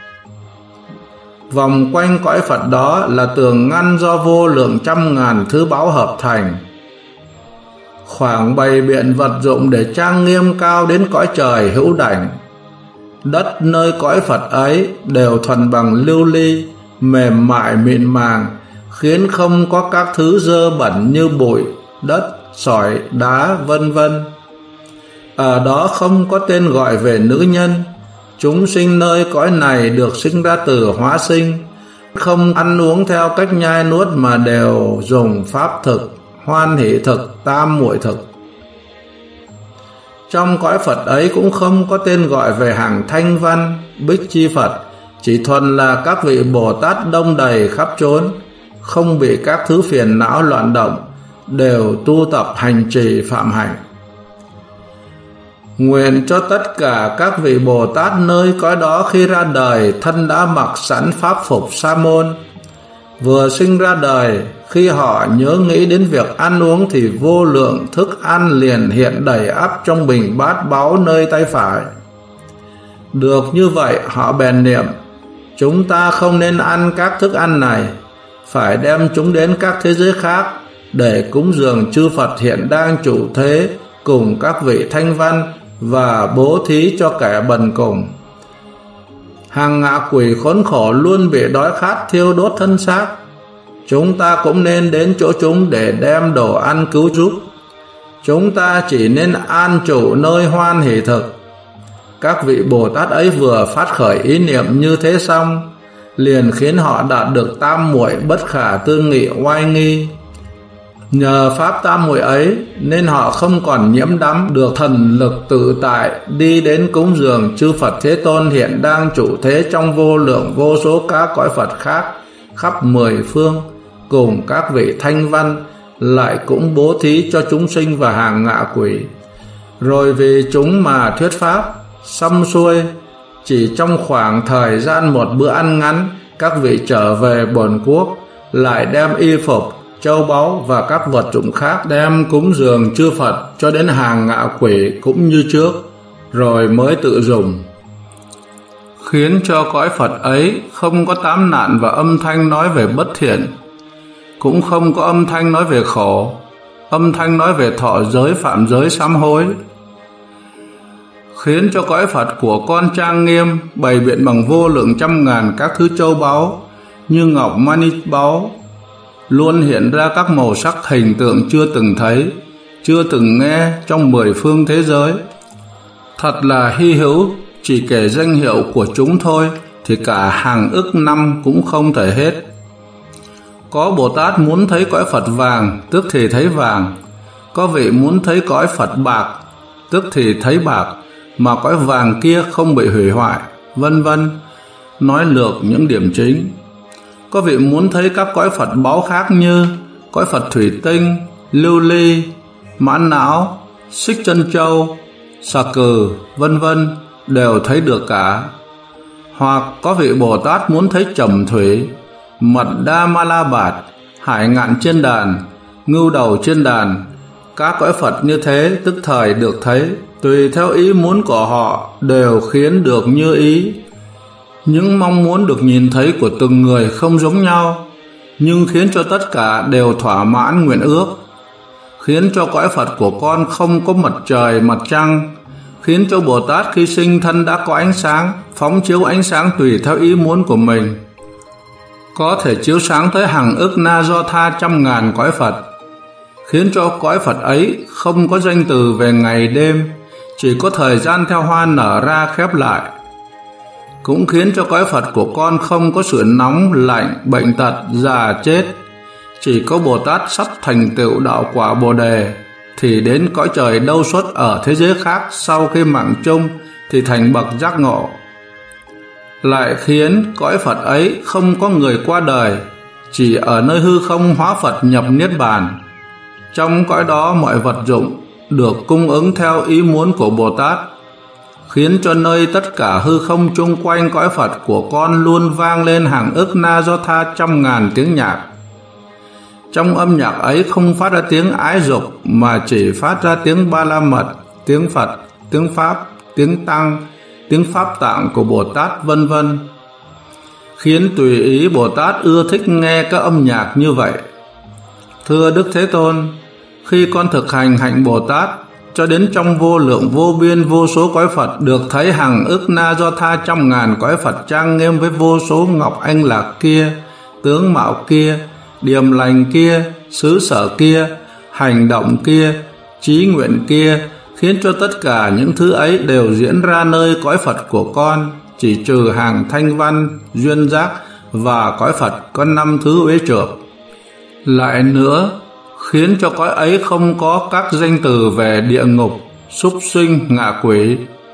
Vòng quanh cõi Phật đó là tường ngăn do vô lượng trăm ngàn thứ báu hợp thành. Khoảng bày biện vật dụng để trang nghiêm cao đến cõi trời hữu đảnh. Đất nơi cõi Phật ấy đều thuần bằng lưu ly, mềm mại mịn màng, khiến không có các thứ dơ bẩn như bụi, đất, sỏi, đá, vân vân. Ở đó không có tên gọi về nữ nhân. Chúng sinh nơi cõi này được sinh ra từ hóa sinh, không ăn uống theo cách nhai nuốt mà đều dùng pháp thực, hoan hỷ thực, tam muội thực. Trong cõi Phật ấy cũng không có tên gọi về hàng thanh văn, bích chi Phật, chỉ thuần là các vị Bồ Tát đông đầy khắp chốn, không bị các thứ phiền não loạn động, đều tu tập hành trì phạm hạnh. Nguyện cho tất cả các vị Bồ Tát nơi cõi đó khi ra đời thân đã mặc sẵn pháp phục sa môn. Vừa sinh ra đời, khi họ nhớ nghĩ đến việc ăn uống thì vô lượng thức ăn liền hiện đầy ắp trong bình bát báu nơi tay phải. Được như vậy họ bèn niệm: chúng ta không nên ăn các thức ăn này, phải đem chúng đến các thế giới khác để cúng dường chư Phật hiện đang trụ thế cùng các vị thanh văn và bố thí cho kẻ bần cùng. Hàng ngạ quỷ khốn khổ luôn bị đói khát thiêu đốt thân xác. chúng ta cũng nên đến chỗ chúng để đem đồ ăn cứu giúp. Chúng ta chỉ nên an trụ nơi hoan hỷ thực. Các vị Bồ Tát ấy vừa phát khởi ý niệm như thế xong, liền khiến họ đạt được tam muội bất khả tư nghị oai nghi. Nhờ pháp tam muội ấy nên họ không còn nhiễm đắm được thần lực tự tại đi đến cúng dường chư Phật Thế Tôn hiện đang trụ thế trong vô lượng vô số các cõi Phật khác khắp mười phương, cùng các vị thanh văn lại cũng bố thí cho chúng sinh và hàng ngạ quỷ. Rồi vì chúng mà thuyết pháp xong xuôi, chỉ trong khoảng thời gian một bữa ăn ngắn, các vị trở về bổn quốc, lại đem y phục, châu báu và các vật dụng khác đem cúng dường chư Phật cho đến hàng ngạ quỷ cũng như trước, rồi mới tự dùng. Khiến cho cõi Phật ấy không có tám nạn và âm thanh nói về bất thiện, cũng không có âm thanh nói về khổ, âm thanh nói về thọ giới, phạm giới, sám hối. Khiến cho cõi Phật của con trang nghiêm, bày biện bằng vô lượng trăm ngàn các thứ châu báu như ngọc mani báu, luôn hiện ra các màu sắc hình tượng chưa từng thấy, chưa từng nghe trong mười phương thế giới. Thật là hy hữu, chỉ kể danh hiệu của chúng thôi thì cả hàng ức năm cũng không thể hết. Có Bồ Tát muốn thấy cõi Phật vàng, tức thì thấy vàng. Có vị muốn thấy cõi Phật bạc, tức thì thấy bạc, mà cõi vàng kia không bị hủy hoại, vân vân. Nói lược những điểm chính. Có vị muốn thấy các cõi Phật báu khác như cõi Phật thủy tinh, lưu ly, mãn não, xích chân châu, xà cừ, vân vân, đều thấy được cả. Hoặc có vị Bồ Tát muốn thấy trầm thủy, mật đa ma la bạt, hải ngạn trên đàn, ngưu đầu trên đàn. Các cõi Phật như thế tức thời được thấy, tùy theo ý muốn của họ đều khiến được như ý. Những mong muốn được nhìn thấy của từng người không giống nhau, nhưng khiến cho tất cả đều thỏa mãn nguyện ước. Khiến cho cõi Phật của con không có mặt trời, mặt trăng. Khiến cho Bồ Tát khi sinh thân đã có ánh sáng, phóng chiếu ánh sáng tùy theo ý muốn của mình. Có thể chiếu sáng tới hàng ức na do tha trăm ngàn cõi Phật. Khiến cho cõi Phật ấy không có danh từ về ngày đêm, chỉ có thời gian theo hoa nở ra khép lại. Cũng khiến cho cõi Phật của con không có sự nóng, lạnh, bệnh tật, già, chết. Chỉ có Bồ Tát sắp thành tựu đạo quả Bồ Đề thì đến cõi trời đâu xuất ở thế giới khác sau khi mạng chung thì thành bậc giác ngộ. Lại khiến cõi Phật ấy không có người qua đời, chỉ ở nơi hư không hóa Phật nhập Niết Bàn. Trong cõi đó mọi vật dụng được cung ứng theo ý muốn của Bồ Tát, khiến cho nơi tất cả hư không chung quanh cõi Phật của con luôn vang lên hàng ức na do tha trăm ngàn tiếng nhạc. Trong âm nhạc ấy không phát ra tiếng ái dục, mà chỉ phát ra tiếng ba la mật, tiếng Phật, tiếng Pháp, tiếng Tăng, tiếng Pháp Tạng của Bồ Tát, vân vân. Khiến tùy ý Bồ Tát ưa thích nghe các âm nhạc như vậy. Thưa Đức Thế Tôn, khi con thực hành hạnh Bồ Tát, cho đến trong vô lượng vô biên vô số cõi Phật được thấy hàng ức na do tha trăm ngàn cõi Phật trang nghiêm với vô số ngọc anh lạc kia, tướng mạo kia, điềm lành kia, xứ sở kia, hành động kia, chí nguyện kia, khiến cho tất cả những thứ ấy đều diễn ra nơi cõi Phật của con, chỉ trừ hàng thanh văn, duyên giác và cõi Phật có năm thứ uế trược. Lại nữa, khiến cho cõi ấy không có các danh từ về địa ngục, súc sinh, ngạ quỷ.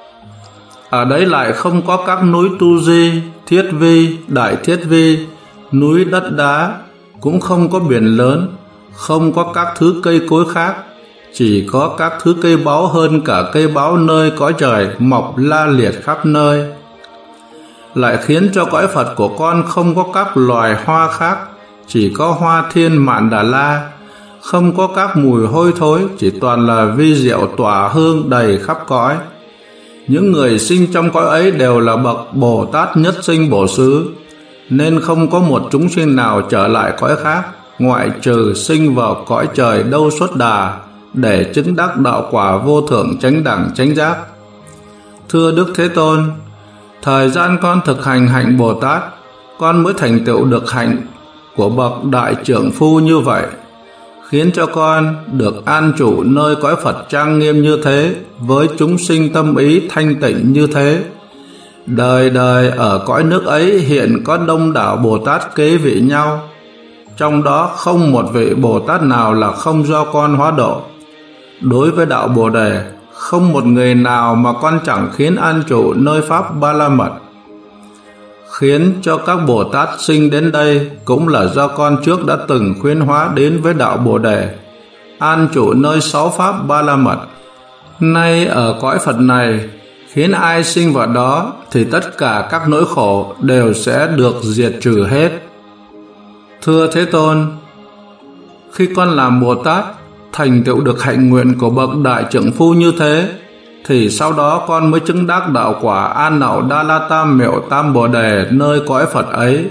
Ở đấy lại không có các núi Tu Di, Thiết Vi, Đại Thiết Vi, núi đất đá, cũng không có biển lớn, không có các thứ cây cối khác, chỉ có các thứ cây báu hơn cả cây báu nơi cõi trời mọc la liệt khắp nơi. Lại khiến cho cõi Phật của con không có các loài hoa khác, chỉ có hoa thiên mạn đà la, không có các mùi hôi thối, chỉ toàn là vi diệu tỏa hương đầy khắp cõi. Những người sinh trong cõi ấy đều là bậc Bồ Tát nhất sinh bổ xứ, nên không có một chúng sinh nào trở lại cõi khác, ngoại trừ sinh vào cõi trời đâu xuất đà, để chứng đắc đạo quả vô thượng chánh đẳng chánh giác. Thưa Đức Thế Tôn, thời gian con thực hành hạnh Bồ Tát, con mới thành tựu được hạnh của bậc đại trượng phu như vậy, khiến cho con được an trụ nơi cõi Phật trang nghiêm như thế, với chúng sinh tâm ý thanh tịnh như thế. Đời đời ở cõi nước ấy hiện có đông đảo Bồ Tát kế vị nhau, trong đó không một vị Bồ Tát nào là không do con hóa độ. Đối với đạo Bồ Đề, không một người nào mà con chẳng khiến an trụ nơi Pháp Ba La Mật. Khiến cho các Bồ Tát sinh đến đây cũng là do con trước đã từng khuyến hóa đến với đạo Bồ Đề, an trụ nơi sáu Pháp Ba La Mật. Nay ở cõi Phật này, khiến ai sinh vào đó thì tất cả các nỗi khổ đều sẽ được diệt trừ hết. Thưa Thế Tôn, khi con làm Bồ Tát, thành tựu được hạnh nguyện của bậc đại trượng phu như thế, thì sau đó con mới chứng đắc đạo quả An Nậu Đa La Tam Miệu Tam Bồ Đề nơi cõi Phật ấy.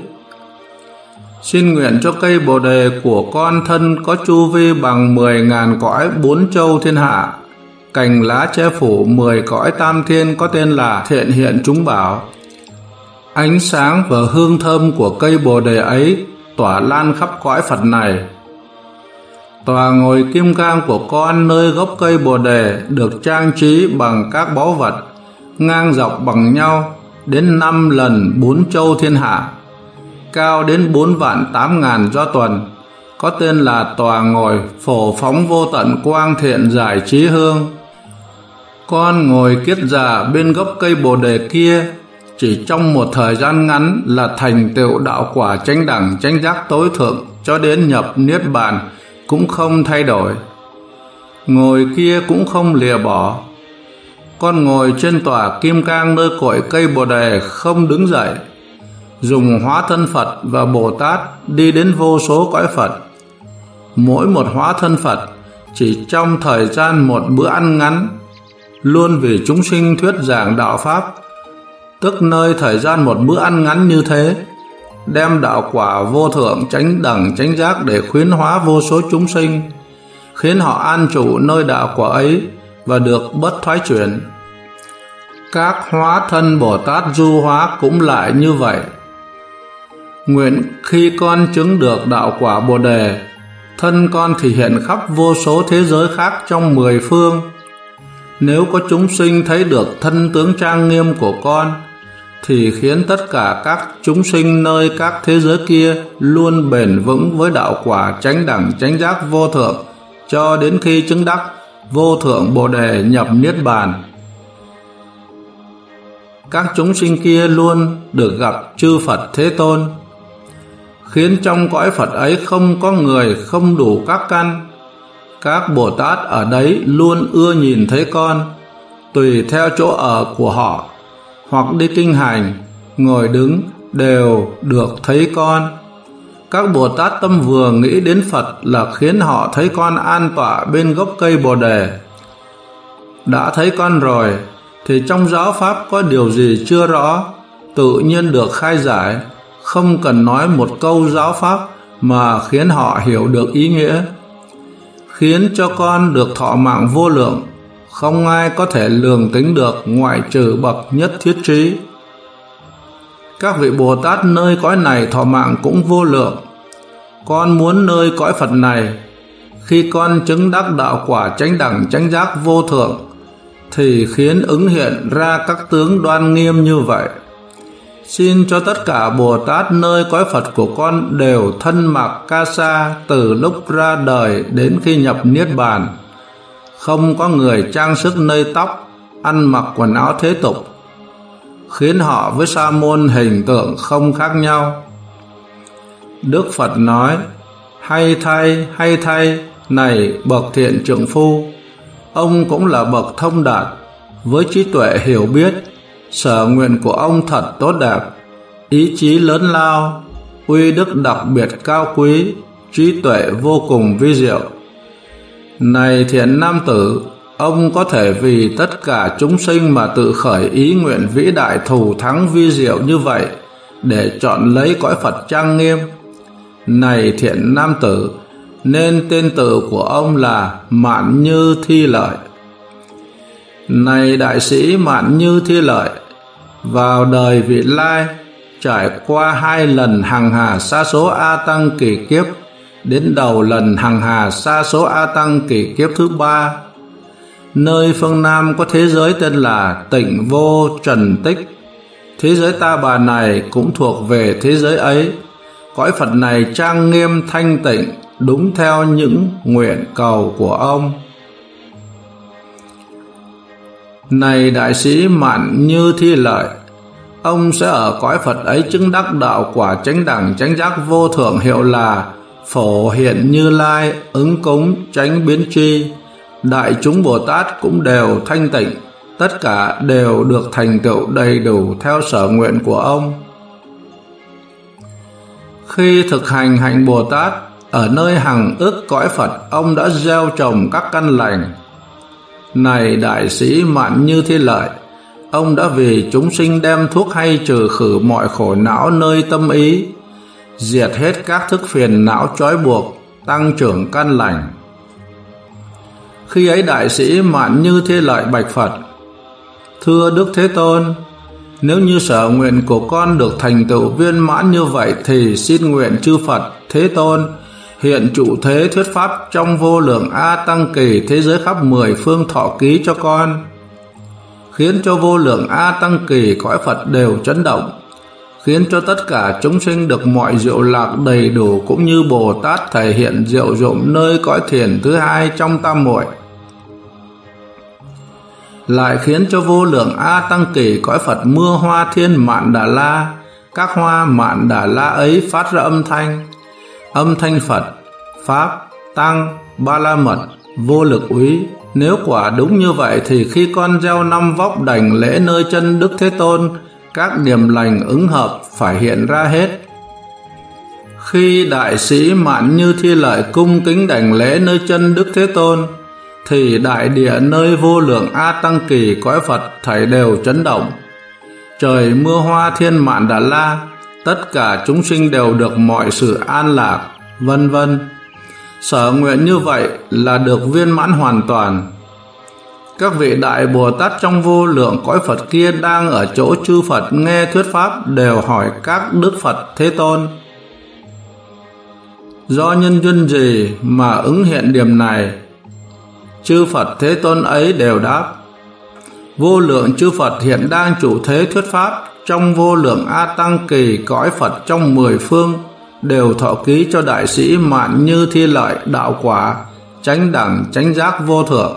Xin nguyện cho cây Bồ Đề của con thân có chu vi bằng mười ngàn cõi bốn châu thiên hạ, cành lá che phủ mười cõi tam thiên có tên là Thiện Hiện Chúng Bảo. Ánh sáng và hương thơm của cây Bồ Đề ấy tỏa lan khắp cõi Phật này. Tòa ngồi kim cang của con nơi gốc cây Bồ Đề được trang trí bằng các báu vật, ngang dọc bằng nhau đến năm lần bốn châu thiên hạ, cao đến bốn vạn tám ngàn do tuần, có tên là tòa ngồi phổ phóng vô tận quang thiện giải trí hương. Con ngồi kiết già bên gốc cây Bồ Đề kia, chỉ trong một thời gian ngắn là thành tựu đạo quả chánh đẳng chánh giác tối thượng cho đến nhập niết bàn, cũng không thay đổi. Ngồi kia cũng không lìa bỏ. Con ngồi trên tòa kim cang nơi cội cây Bồ Đề không đứng dậy, dùng hóa thân Phật và Bồ Tát đi đến vô số cõi Phật. Mỗi một hóa thân Phật chỉ trong thời gian một bữa ăn ngắn, luôn vì chúng sinh thuyết giảng đạo Pháp, tức nơi thời gian một bữa ăn ngắn như thế, đem đạo quả vô thượng chánh đẳng chánh giác để khuyến hóa vô số chúng sinh, khiến họ an trụ nơi đạo quả ấy và được bất thoái chuyển. Các hóa thân Bồ Tát du hóa cũng lại như vậy. Nguyện khi con chứng được đạo quả Bồ Đề, thân con thì hiện khắp vô số thế giới khác trong mười phương. Nếu có chúng sinh thấy được thân tướng trang nghiêm của con, thì khiến tất cả các chúng sinh nơi các thế giới kia luôn bền vững với đạo quả chánh đẳng chánh giác vô thượng, cho đến khi chứng đắc vô thượng Bồ Đề nhập niết bàn. Các chúng sinh kia luôn được gặp chư Phật Thế Tôn, khiến trong cõi Phật ấy không có người không đủ các căn. Các Bồ Tát ở đấy luôn ưa nhìn thấy con, tùy theo chỗ ở của họ, hoặc đi kinh hành, ngồi đứng đều được thấy con. Các Bồ Tát tâm vừa nghĩ đến Phật là khiến họ thấy con an tọa bên gốc cây Bồ Đề. Đã thấy con rồi thì trong giáo Pháp có điều gì chưa rõ, tự nhiên được khai giải, không cần nói một câu giáo Pháp mà khiến họ hiểu được ý nghĩa, khiến cho con được thọ mạng vô lượng, không ai có thể lường tính được ngoại trừ bậc nhất thiết trí. Các vị Bồ Tát nơi cõi này thọ mạng cũng vô lượng. Con muốn nơi cõi Phật này, khi con chứng đắc đạo quả chánh đẳng chánh giác vô thượng, thì khiến ứng hiện ra các tướng đoan nghiêm như vậy. Xin cho tất cả Bồ Tát nơi cõi Phật của con đều thân mặc ca sa từ lúc ra đời đến khi nhập niết bàn, không có người trang sức nây tóc, ăn mặc quần áo thế tục, khiến họ với sa môn hình tượng không khác nhau. Đức Phật nói: hay thay, hay thay, này bậc thiện trượng phu, ông cũng là bậc thông đạt, với trí tuệ hiểu biết, sở nguyện của ông thật tốt đẹp, ý chí lớn lao, uy đức đặc biệt cao quý, trí tuệ vô cùng vi diệu. Này thiện nam tử, ông có thể vì tất cả chúng sinh mà tự khởi ý nguyện vĩ đại thù thắng vi diệu như vậy, để chọn lấy cõi Phật trang nghiêm. Này thiện nam tử, nên tên tự của ông là Mạn Như Thi Lợi. Này đại sĩ Mạn Như Thi Lợi, vào đời vị lai, trải qua hai lần hằng hà sa số a tăng kỳ kiếp, đến đầu lần hằng hà sa số a tăng kỳ kiếp thứ ba. Nơi phương Nam có thế giới tên là Tịnh Vô Trần Tích. Thế giới Ta Bà này cũng thuộc về thế giới ấy. Cõi Phật này trang nghiêm thanh tịnh, đúng theo những nguyện cầu của ông. Này đại sĩ Mạn Như Thi Lợi, ông sẽ ở cõi Phật ấy chứng đắc đạo quả chánh đẳng chánh giác vô thượng, hiệu là Phổ Hiện Như Lai, ứng cúng chánh biến tri. Đại chúng Bồ Tát cũng đều thanh tịnh, tất cả đều được thành tựu đầy đủ theo sở nguyện của ông. Khi thực hành hạnh Bồ Tát, ở nơi hằng ức cõi Phật, ông đã gieo trồng các căn lành. Này đại sĩ Mạn Như Thi Lợi, ông đã vì chúng sinh đem thuốc hay trừ khử mọi khổ não nơi tâm ý, diệt hết các thức phiền não trói buộc, tăng trưởng căn lành. Khi ấy đại sĩ Mạn Như Thi Lợi bạch Phật: Thưa Đức Thế Tôn, nếu như sở nguyện của con được thành tựu viên mãn như vậy, thì xin nguyện chư Phật Thế Tôn hiện trụ thế thuyết pháp trong vô lượng A Tăng Kỳ thế giới khắp mười phương thọ ký cho con, khiến cho vô lượng A Tăng Kỳ cõi Phật đều chấn động, khiến cho tất cả chúng sinh được mọi diệu lạc đầy đủ, cũng như Bồ Tát thể hiện diệu dụng nơi cõi thiền thứ hai trong tam muội. Lại khiến cho vô lượng A Tăng Kỳ cõi Phật mưa hoa thiên mạn đà la, các hoa mạn đà la ấy phát ra âm thanh, âm thanh Phật, Pháp, Tăng, Ba La Mật, vô lực úy. Nếu quả đúng như vậy thì khi con gieo năm vóc đảnh lễ nơi chân Đức Thế Tôn, các điểm lành ứng hợp phải hiện ra hết. Khi đại sĩ Mạn Như Thi Lợi cung kính đảnh lễ nơi chân Đức Thế Tôn, thì đại địa nơi vô lượng A Tăng Kỳ cõi Phật thảy đều chấn động. Trời mưa hoa thiên mạn đà la, tất cả chúng sinh đều được mọi sự an lạc, vân vân. Sở nguyện như vậy là được viên mãn hoàn toàn. Các vị đại Bồ Tát trong vô lượng cõi Phật kia đang ở chỗ chư Phật nghe thuyết pháp đều hỏi các Đức Phật Thế Tôn: Do nhân duyên gì mà ứng hiện điểm này? Chư Phật Thế Tôn ấy đều đáp: Vô lượng chư Phật hiện đang trụ thế thuyết pháp trong vô lượng A Tăng Kỳ cõi Phật trong mười phương, đều thọ ký cho đại sĩ Mạn Như Thi Lợi đạo quả chánh đẳng chánh giác vô thượng.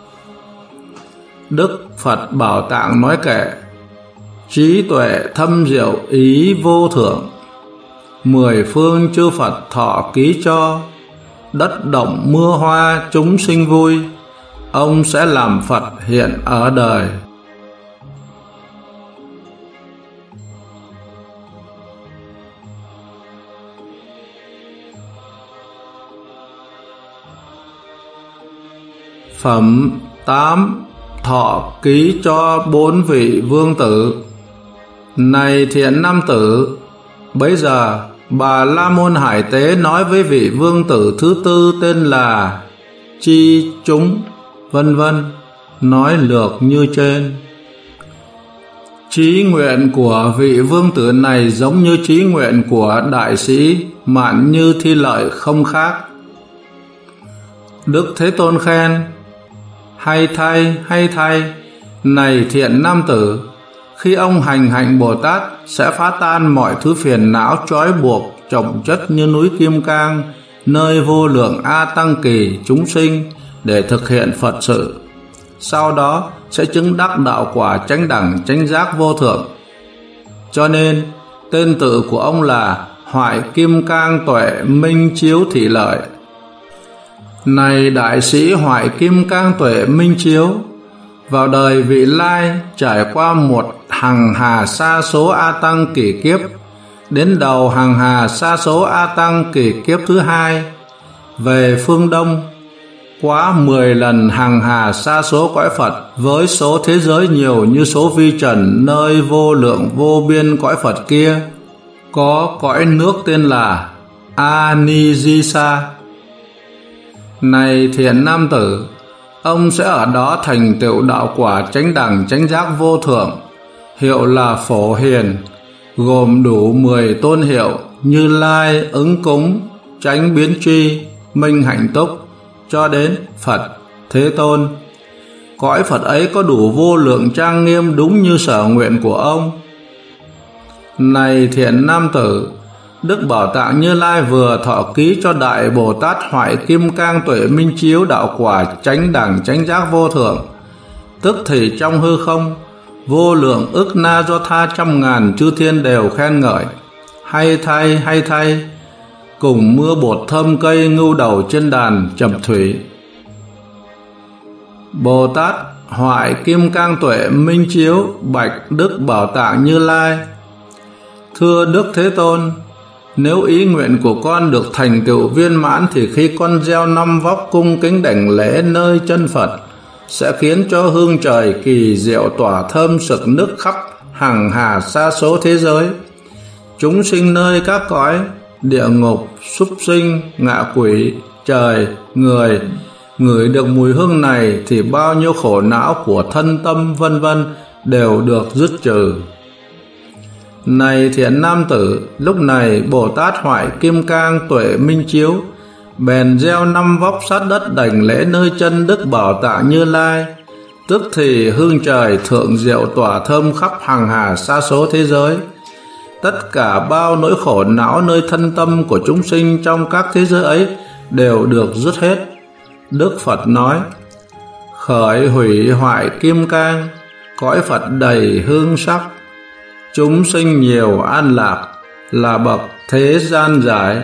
Đức Phật Bảo Tạng nói kệ: Trí tuệ thâm diệu ý vô thượng, mười phương chư Phật thọ ký cho, đất động mưa hoa chúng sinh vui, ông sẽ làm Phật hiện ở đời. Phẩm tám. Thọ ký cho bốn vị vương tử. Này thiện nam tử, bấy giờ Bà La Môn Hải Tế nói với vị vương tử thứ tư tên là Chi Chúng, vân vân, nói lược như trên. Chí nguyện của vị vương tử này giống như chí nguyện của đại sĩ Mạn Như Thi Lợi không khác. Đức Thế Tôn khen: Hay thay, hay thay, này thiện nam tử, khi ông hành hạnh Bồ Tát sẽ phá tan mọi thứ phiền não trói buộc chồng chất như núi Kim Cang nơi vô lượng A Tăng Kỳ chúng sinh để thực hiện Phật sự. Sau đó sẽ chứng đắc đạo quả chánh đẳng chánh giác vô thượng. Cho nên tên tự của ông là Hoại Kim Cang Tuệ Minh Chiếu Thị Lợi. Này đại sĩ Hoại Kim Cang Tuệ Minh Chiếu, vào đời vị lai trải qua một hằng hà sa số A Tăng Kỳ kiếp, đến đầu hằng hà sa số A Tăng Kỳ kiếp thứ hai, về phương Đông, quá mười lần hằng hà sa số cõi Phật với số thế giới nhiều như số vi trần nơi vô lượng vô biên cõi Phật kia, có cõi nước tên là Anijisa. Này thiện nam tử, ông sẽ ở đó thành tựu đạo quả chánh đẳng chánh giác vô thượng, hiệu là Phổ Hiền, gồm đủ mười tôn hiệu Như Lai, Ứng Cúng, Chánh Biến Tri, Minh Hạnh Túc cho đến Phật Thế Tôn. Cõi Phật ấy có đủ vô lượng trang nghiêm đúng như sở nguyện của ông. Này thiện nam tử, Đức Bảo Tạng Như Lai vừa thọ ký cho Đại Bồ Tát Hoại Kim Cang Tuệ Minh Chiếu đạo quả chánh đẳng chánh giác vô thượng, tức thì trong hư không vô lượng ức na do tha trăm ngàn chư thiên đều khen ngợi: hay thay, hay thay, cùng mưa bột thơm cây ngưu đầu trên đàn chập thủy. Bồ Tát Hoại Kim Cang Tuệ Minh Chiếu bạch Đức Bảo Tạng Như Lai: thưa Đức Thế Tôn, nếu ý nguyện của con được thành tựu viên mãn thì khi con gieo năm vóc cung kính đảnh lễ nơi chân Phật sẽ khiến cho hương trời kỳ diệu tỏa thơm sực nức khắp hằng hà sa số thế giới. Chúng sinh nơi các cõi địa ngục, súc sinh, ngạ quỷ, trời, người ngửi được mùi hương này thì bao nhiêu khổ não của thân tâm vân vân đều được dứt trừ. Này thiện nam tử, lúc này Bồ Tát Hoại Kim Cang Tuệ Minh Chiếu bèn gieo năm vóc sát đất đảnh lễ nơi chân Đức Bảo Tạng Như Lai, tức thì hương trời thượng diệu tỏa thơm khắp hàng hà sa số thế giới. Tất cả bao nỗi khổ não nơi thân tâm của chúng sinh trong các thế giới ấy đều được dứt hết. Đức Phật nói: khởi hủy hoại kim cang, cõi Phật đầy hương sắc, chúng sinh nhiều an lạc, là bậc thế gian giải.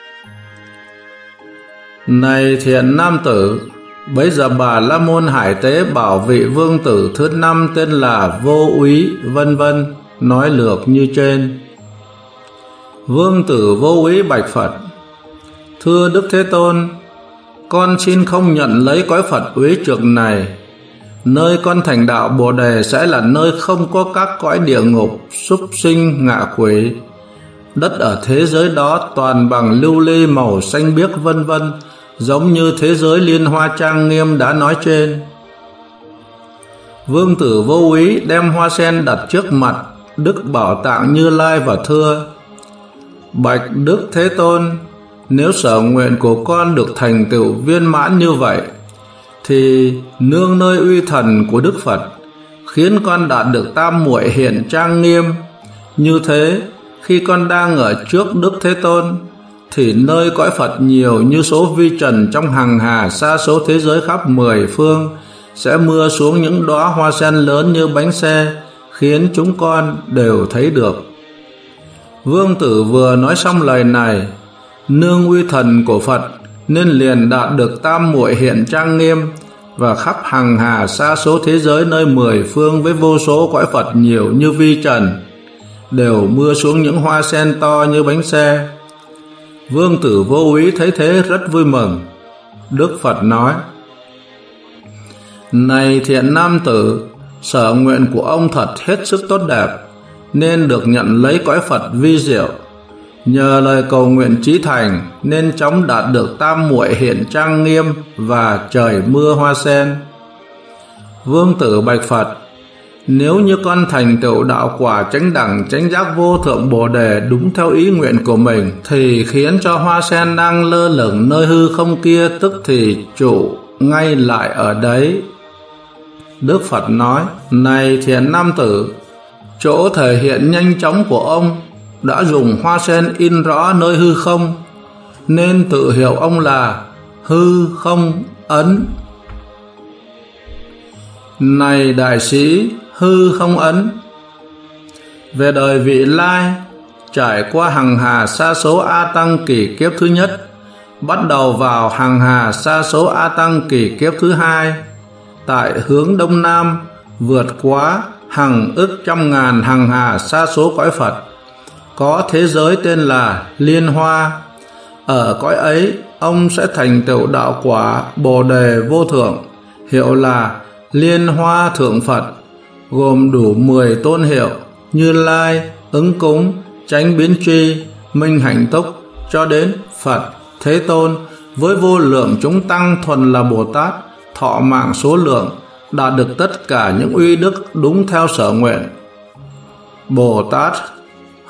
Này thiện nam tử, bấy giờ Bà La Môn Hải Tế bảo vị vương tử thứ năm tên là Vô Úy vân vân nói lược như trên. Vương tử Vô Úy bạch Phật: thưa Đức Thế Tôn, con xin không nhận lấy cõi Phật úy trược này. Nơi con thành đạo Bồ Đề sẽ là nơi không có các cõi địa ngục, súc sinh, ngạ quỷ. Đất ở thế giới đó toàn bằng lưu ly màu xanh biếc vân vân, giống như thế giới liên hoa trang nghiêm đã nói trên. Vương tử Vô Úy đem hoa sen đặt trước mặt Đức Bảo Tạng Như Lai và thưa: bạch Đức Thế Tôn, nếu sở nguyện của con được thành tựu viên mãn như vậy, thì nương nơi uy thần của Đức Phật khiến con đạt được tam muội hiện trang nghiêm. Như thế, khi con đang ở trước Đức Thế Tôn, thì nơi cõi Phật nhiều như số vi trần trong hằng hà sa số thế giới khắp mười phương sẽ mưa xuống những đóa hoa sen lớn như bánh xe, khiến chúng con đều thấy được. Vương tử vừa nói xong lời này, nương uy thần của Phật nên liền đạt được tam muội hiện trang nghiêm, và khắp hằng hà sa số thế giới nơi mười phương với vô số cõi Phật nhiều như vi trần đều mưa xuống những hoa sen to như bánh xe. Vương tử Vô Úy thấy thế rất vui mừng. Đức Phật nói: này thiện nam tử, sở nguyện của ông thật hết sức tốt đẹp, nên được nhận lấy cõi Phật vi diệu. Nhờ lời cầu nguyện chí thành nên chóng đạt được tam muội hiện trang nghiêm và trời mưa hoa sen. Vương tử bạch Phật: nếu như con thành tựu đạo quả chánh đẳng chánh giác vô thượng Bồ Đề đúng theo ý nguyện của mình, thì khiến cho hoa sen đang lơ lửng nơi hư không kia tức thì trụ ngay lại ở đấy. Đức Phật nói: này thiện nam tử, chỗ thể hiện nhanh chóng của ông đã dùng hoa sen in rõ nơi hư không, nên tự hiệu ông là hư không ấn. Này đại sĩ, hư không ấn, về đời vị lai, trải qua hằng hà sa số A Tăng kỷ kiếp thứ nhất, bắt đầu vào hằng hà sa số A Tăng kỷ kiếp thứ hai, tại hướng đông nam, vượt quá hằng ức trăm ngàn hằng hà sa số cõi Phật, có thế giới tên là Liên Hoa. Ở cõi ấy, ông sẽ thành tựu đạo quả Bồ Đề vô thượng, hiệu là Liên Hoa Thượng Phật, gồm đủ mười tôn hiệu Như Lai, Ứng Cúng, Chánh Biến Tri, Minh Hạnh Túc cho đến Phật Thế Tôn, với vô lượng chúng tăng thuần là Bồ Tát, thọ mạng số lượng, đạt được tất cả những uy đức đúng theo sở nguyện. Bồ Tát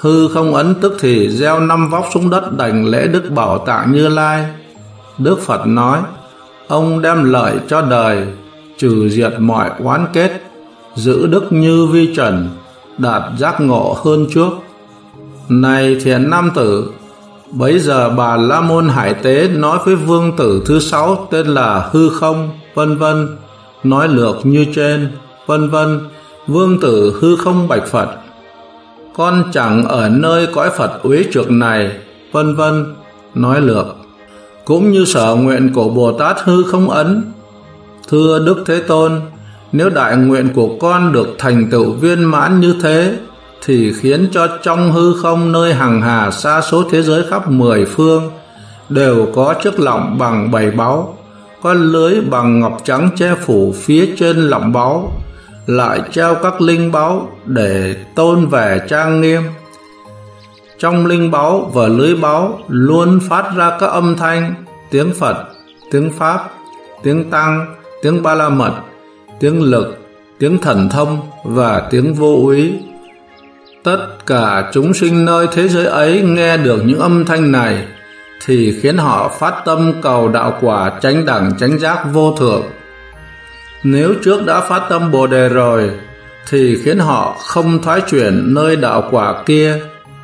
Hư Không Ấn tức thì gieo năm vóc xuống đất đảnh lễ Đức Bảo Tạng Như Lai. Đức Phật nói: ông đem lợi cho đời, trừ diệt mọi oán kết, giữ đức như vi trần, đạt giác ngộ hơn trước. Này thiện nam tử, bấy giờ Bà La Môn Hải Tế nói với vương tử thứ sáu tên là Hư Không, vân vân, nói lược như trên, vân vân. Vương tử Hư Không bạch Phật: con chẳng ở nơi cõi Phật uế trược này, vân vân, nói lược. Cũng như sở nguyện của Bồ Tát Hư Không Ấn: thưa Đức Thế Tôn, nếu đại nguyện của con được thành tựu viên mãn như thế, thì khiến cho trong hư không nơi hằng hà sa số thế giới khắp mười phương đều có chiếc lọng bằng bảy báu, có lưới bằng ngọc trắng che phủ phía trên lọng báu, lại treo các linh báu để tôn về trang nghiêm. Trong linh báu và lưới báu luôn phát ra các âm thanh tiếng Phật, tiếng Pháp, tiếng Tăng, tiếng Ba La Mật, tiếng Lực, tiếng Thần Thông và tiếng Vô Úy. Tất cả chúng sinh nơi thế giới ấy nghe được những âm thanh này thì khiến họ phát tâm cầu đạo quả chánh đẳng chánh giác vô thượng. Nếu trước đã phát tâm Bồ Đề rồi thì khiến họ không thoái chuyển nơi đạo quả kia.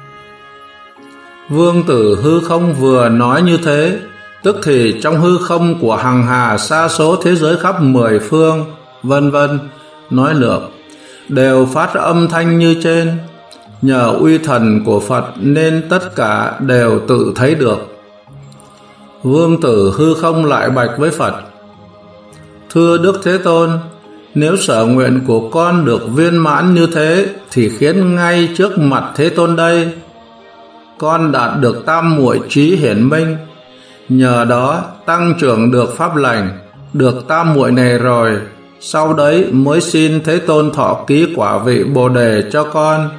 Vương tử Hư Không vừa nói như thế, tức thì trong hư không của hằng hà sa số thế giới khắp mười phương, vân vân, nói lược, đều phát ra âm thanh như trên. Nhờ uy thần của Phật nên tất cả đều tự thấy được. Vương tử Hư Không lại bạch với Phật: thưa Đức Thế Tôn, nếu sở nguyện của con được viên mãn như thế, thì khiến ngay trước mặt Thế Tôn đây con đạt được tam muội trí hiển minh. Nhờ đó tăng trưởng được pháp lành, được tam muội này rồi, sau đấy mới xin Thế Tôn thọ ký quả vị Bồ Đề cho con.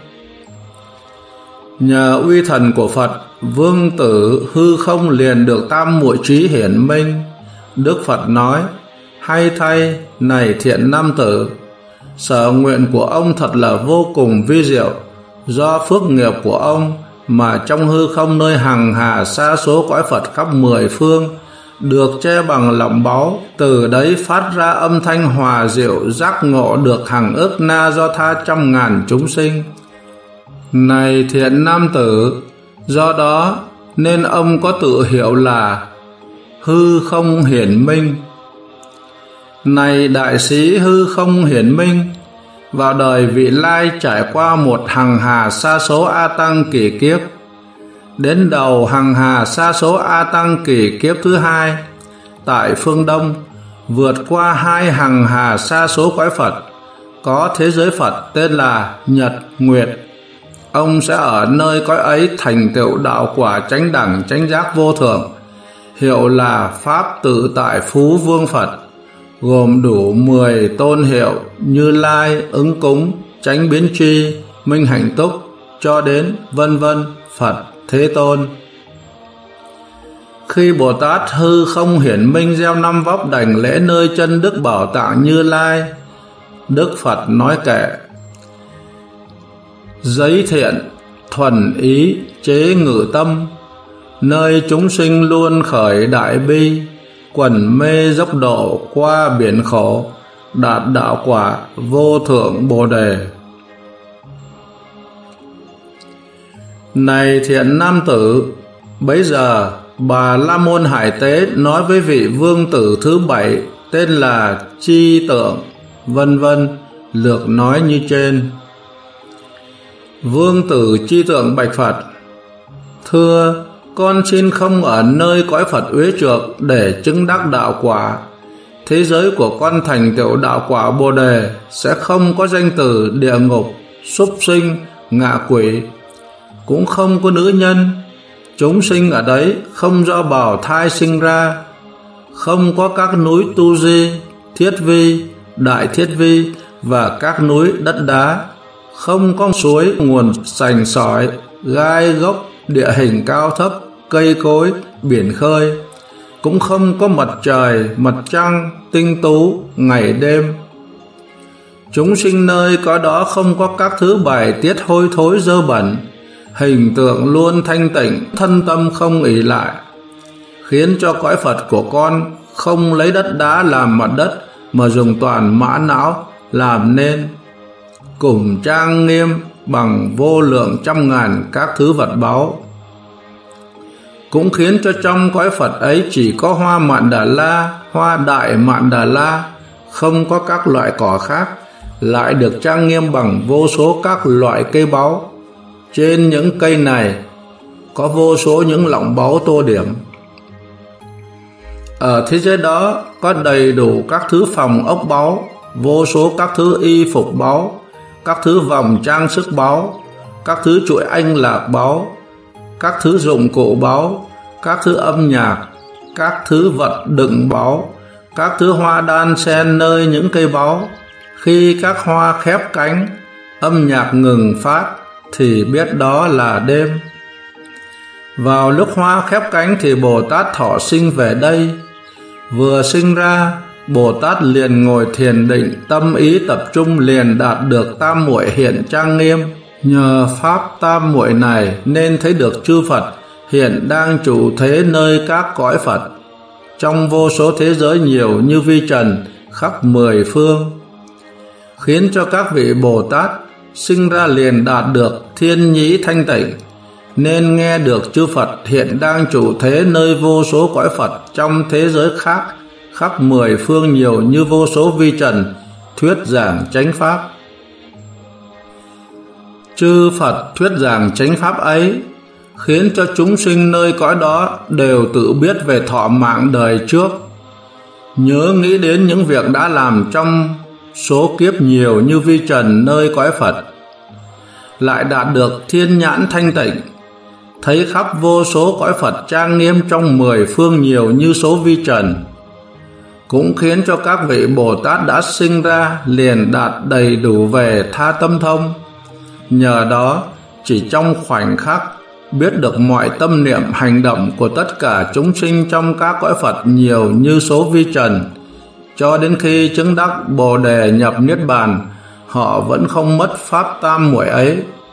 Nhờ uy thần của Phật, vương tử Hư Không liền được tam muội trí hiển minh. Đức Phật nói: hay thay, này thiện nam tử, sở nguyện của ông thật là vô cùng vi diệu. Do phước nghiệp của ông mà trong hư không nơi hằng hà sa số cõi Phật khắp mười phương được che bằng lọng báu, từ đấy phát ra âm thanh hòa diệu giác ngộ được hàng ức na do tha trăm ngàn chúng sinh. Này thiện nam tử, do đó nên ông có tự hiệu là Hư Không Hiển Minh. Này đại sĩ Hư Không Hiển Minh, vào đời vị lai trải qua một hằng hà sa số A Tăng kỷ kiếp. Đến đầu hằng hà sa số A Tăng kỷ kiếp thứ hai, tại phương Đông, vượt qua hai hằng hà sa số cõi Phật, có thế giới Phật tên là Nhật Nguyệt. Ông sẽ ở nơi cõi ấy thành tựu đạo quả chánh đẳng chánh giác vô thượng, hiệu là Pháp Tự Tại Phú Vương Phật, gồm đủ mười tôn hiệu: Như Lai, Ứng Cúng, Chánh Biến Tri, Minh Hạnh Túc, cho đến vân vân Phật Thế Tôn. Khi Bồ Tát Hư Không Hiển Minh gieo năm vóc đảnh lễ nơi chân Đức Bảo Tạng Như Lai, Đức Phật nói kệ: giấy thiện thuần ý chế ngự tâm, nơi chúng sinh luôn khởi đại bi, quần mê dốc độ qua biển khổ, đạt đạo quả vô thượng Bồ Đề. Này thiện nam tử, bấy giờ Bà La Môn Hải Tế nói với vị vương tử thứ bảy tên là Chi Tượng, vân vân, lược nói như trên. Vương tử Chi Tượng bạch Phật: thưa, con xin không ở nơi cõi Phật uế trược để chứng đắc đạo quả. Thế giới của con thành tựu đạo quả Bồ Đề sẽ không có danh từ địa ngục, súc sinh, ngạ quỷ, cũng không có nữ nhân. Chúng sinh ở đấy không do bào thai sinh ra, không có các núi Tu Di, Thiết Vi, Đại Thiết Vi và các núi đất đá, không có suối nguồn sành sỏi, gai gốc, địa hình cao thấp, cây cối, biển khơi, cũng không có mặt trời, mặt trăng, tinh tú, ngày đêm. Chúng sinh nơi có đó không có các thứ bài tiết hôi thối dơ bẩn, hình tượng luôn thanh tịnh, thân tâm không ỷ lại, khiến cho cõi Phật của con không lấy đất đá làm mặt đất mà dùng toàn mã não làm nên, cùng trang nghiêm bằng vô lượng trăm ngàn các thứ vật báu. Cũng khiến cho trong cõi Phật ấy chỉ có hoa Mạn Đà La, hoa Đại Mạn Đà La, không có các loại cỏ khác, lại được trang nghiêm bằng vô số các loại cây báu. Trên những cây này có vô số những lọng báu tô điểm. Ở thế giới đó có đầy đủ các thứ phòng ốc báu, vô số các thứ y phục báu, các thứ vòng trang sức báu, các thứ chuỗi anh lạc báu, các thứ dụng cụ báu, các thứ âm nhạc, các thứ vật đựng báu, các thứ hoa đan xen nơi những cây báu. Khi các hoa khép cánh, âm nhạc ngừng phát thì biết đó là đêm. Vào lúc hoa khép cánh thì Bồ Tát thọ sinh về đây. Vừa sinh ra, Bồ Tát liền ngồi thiền định, tâm ý tập trung liền đạt được tam muội hiện trang nghiêm. Nhờ pháp tam muội này nên thấy được chư Phật hiện đang trụ thế nơi các cõi Phật, trong vô số thế giới nhiều như vi trần khắp mười phương, khiến cho các vị Bồ Tát sinh ra liền đạt được thiên nhĩ thanh tịnh, nên nghe được chư Phật hiện đang trụ thế nơi vô số cõi Phật trong thế giới khác khắp mười phương nhiều như vô số vi trần thuyết giảng chánh pháp. Chư Phật thuyết giảng chánh pháp ấy khiến cho chúng sinh nơi cõi đó đều tự biết về thọ mạng đời trước, nhớ nghĩ đến những việc đã làm trong số kiếp nhiều như vi trần nơi cõi Phật, lại đạt được thiên nhãn thanh tịnh, thấy khắp vô số cõi Phật trang nghiêm trong mười phương nhiều như số vi trần. Cũng khiến cho các vị Bồ Tát đã sinh ra liền đạt đầy đủ về tha tâm thông. Nhờ đó chỉ trong khoảnh khắc biết được mọi tâm niệm hành động của tất cả chúng sinh trong các cõi Phật nhiều như số vi trần, cho đến khi chứng đắc Bồ Đề nhập Niết Bàn, họ vẫn không mất pháp tam muội ấy.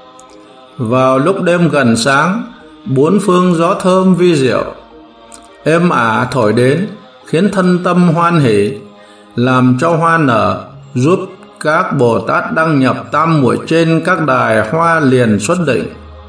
Vào lúc đêm gần sáng, bốn phương gió thơm vi diệu êm ả thổi đến, khiến thân tâm hoan hỷ, làm cho hoa nở, giúp các Bồ Tát đăng nhập tam muội trên các đài hoa liền xuất định.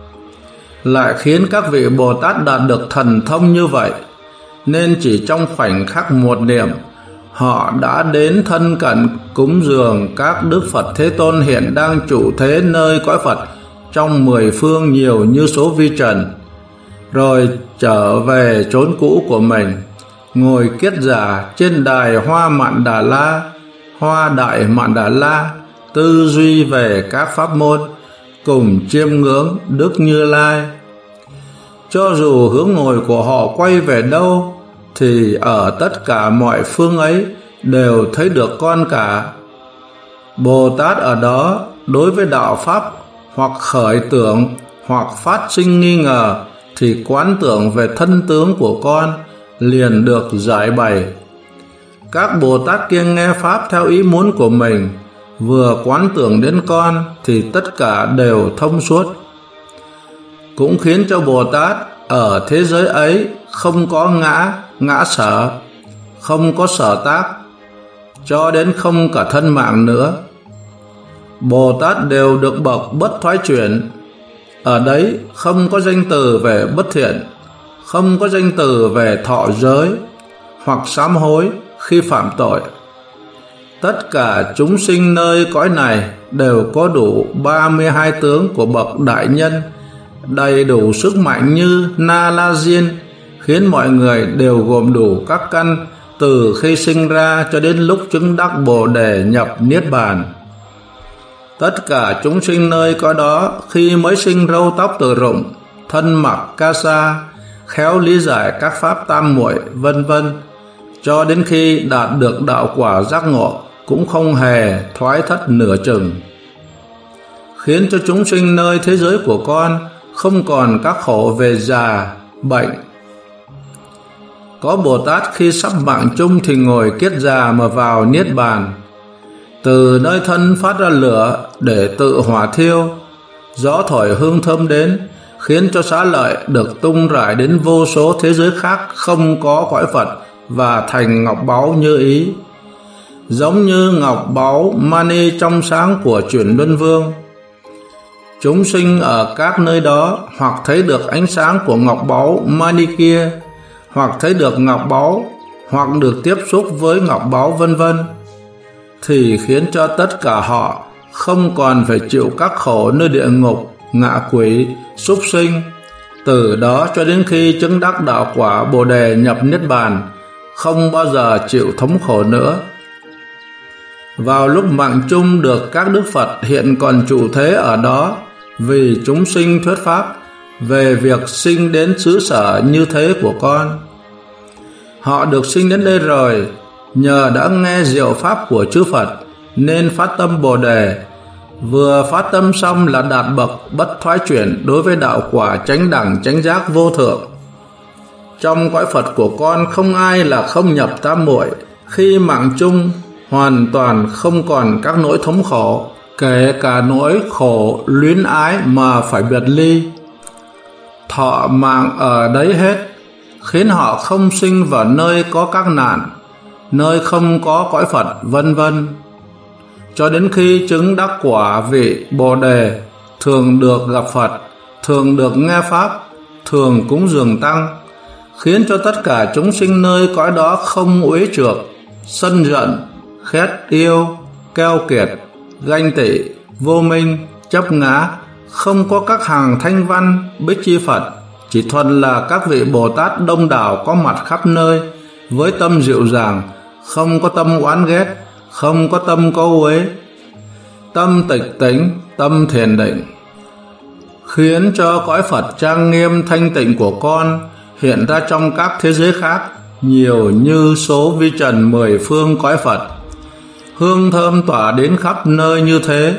Lại khiến các vị Bồ Tát đạt được thần thông như vậy, nên chỉ trong khoảnh khắc một niệm, họ đã đến thân cận cúng dường các Đức Phật Thế Tôn hiện đang trụ thế nơi cõi Phật trong mười phương nhiều như số vi trần, rồi trở về chốn cũ của mình, ngồi kiết giả trên đài hoa Mạn Đà La, hoa Đại Mạn Đà La, tư duy về các pháp môn, cùng chiêm ngưỡng Đức Như Lai. Cho dù hướng ngồi của họ quay về đâu, thì ở tất cả mọi phương ấy đều thấy được con cả. Bồ Tát ở đó đối với đạo pháp hoặc khởi tưởng hoặc phát sinh nghi ngờ, thì quán tưởng về thân tướng của con liền được giải bày. Các Bồ Tát kia nghe pháp theo ý muốn của mình, vừa quán tưởng đến con thì tất cả đều thông suốt. Cũng khiến cho Bồ Tát ở thế giới ấy không có ngã, ngã sở, không có sở tác, cho đến không cả thân mạng nữa. Bồ Tát đều được bậc bất thoái chuyển. Ở đấy không có danh từ về bất thiện, không có danh từ về thọ giới hoặc sám hối khi phạm tội. Tất cả chúng sinh nơi cõi này đều có đủ ba mươi hai tướng của bậc đại nhân, đầy đủ sức mạnh như Na La Diên, khiến mọi người đều gồm đủ các căn từ khi sinh ra cho đến lúc chứng đắc Bồ Đề nhập Niết Bàn. Tất cả chúng sinh nơi cõi đó khi mới sinh râu tóc từ rụng, thân mặc ca sa, khéo lý giải các pháp tam muội vân vân, cho đến khi đạt được đạo quả giác ngộ cũng không hề thoái thất nửa chừng, khiến cho chúng sinh nơi thế giới của con không còn các khổ về già, bệnh. Có Bồ Tát khi sắp mạng chung thì ngồi kiết già mà vào Niết Bàn, từ nơi thân phát ra lửa để tự hỏa thiêu, gió thổi hương thơm đến, khiến cho xá lợi được tung rải đến vô số thế giới khác không có cõi Phật và thành ngọc báu như ý. Giống như ngọc báu mani trong sáng của chuyển luân vương, chúng sinh ở các nơi đó hoặc thấy được ánh sáng của ngọc báu mani kia, hoặc thấy được ngọc báu, hoặc được tiếp xúc với ngọc báu vân vân, thì khiến cho tất cả họ không còn phải chịu các khổ nơi địa ngục, ngạ quỷ, súc sinh, từ đó cho đến khi chứng đắc đạo quả Bồ Đề nhập Niết Bàn, không bao giờ chịu thống khổ nữa. Vào lúc mạng chung được các Đức Phật hiện còn trụ thế ở đó, vì chúng sinh thuyết pháp về việc sinh đến xứ sở như thế của con. Họ được sinh đến đây rồi, nhờ đã nghe diệu pháp của chư Phật nên phát tâm Bồ Đề. Vừa phát tâm xong là đạt bậc bất thoái chuyển đối với đạo quả chánh đẳng chánh giác vô thượng. Trong cõi Phật của con không ai là không nhập tam muội, khi mạng chung hoàn toàn không còn các nỗi thống khổ, kể cả nỗi khổ luyến ái mà phải biệt ly. Thọ mạng ở đấy hết, khiến họ không sinh vào nơi có các nạn, nơi không có cõi Phật vân vân. Cho đến khi chứng đắc quả vị Bồ Đề, thường được gặp Phật, thường được nghe pháp, thường cúng dường tăng, khiến cho tất cả chúng sinh nơi cõi đó không uế trược, sân giận, khét yêu, keo kiệt, ganh tị, vô minh, chấp ngã, không có các hàng thanh văn, bích chi Phật, chỉ thuần là các vị Bồ Tát đông đảo có mặt khắp nơi, với tâm dịu dàng, không có tâm oán ghét, không có tâm có uế, tâm tịch tĩnh, tâm thiền định, khiến cho cõi Phật trang nghiêm thanh tịnh của con hiện ra trong các thế giới khác, nhiều như số vi trần mười phương cõi Phật. Hương thơm tỏa đến khắp nơi như thế.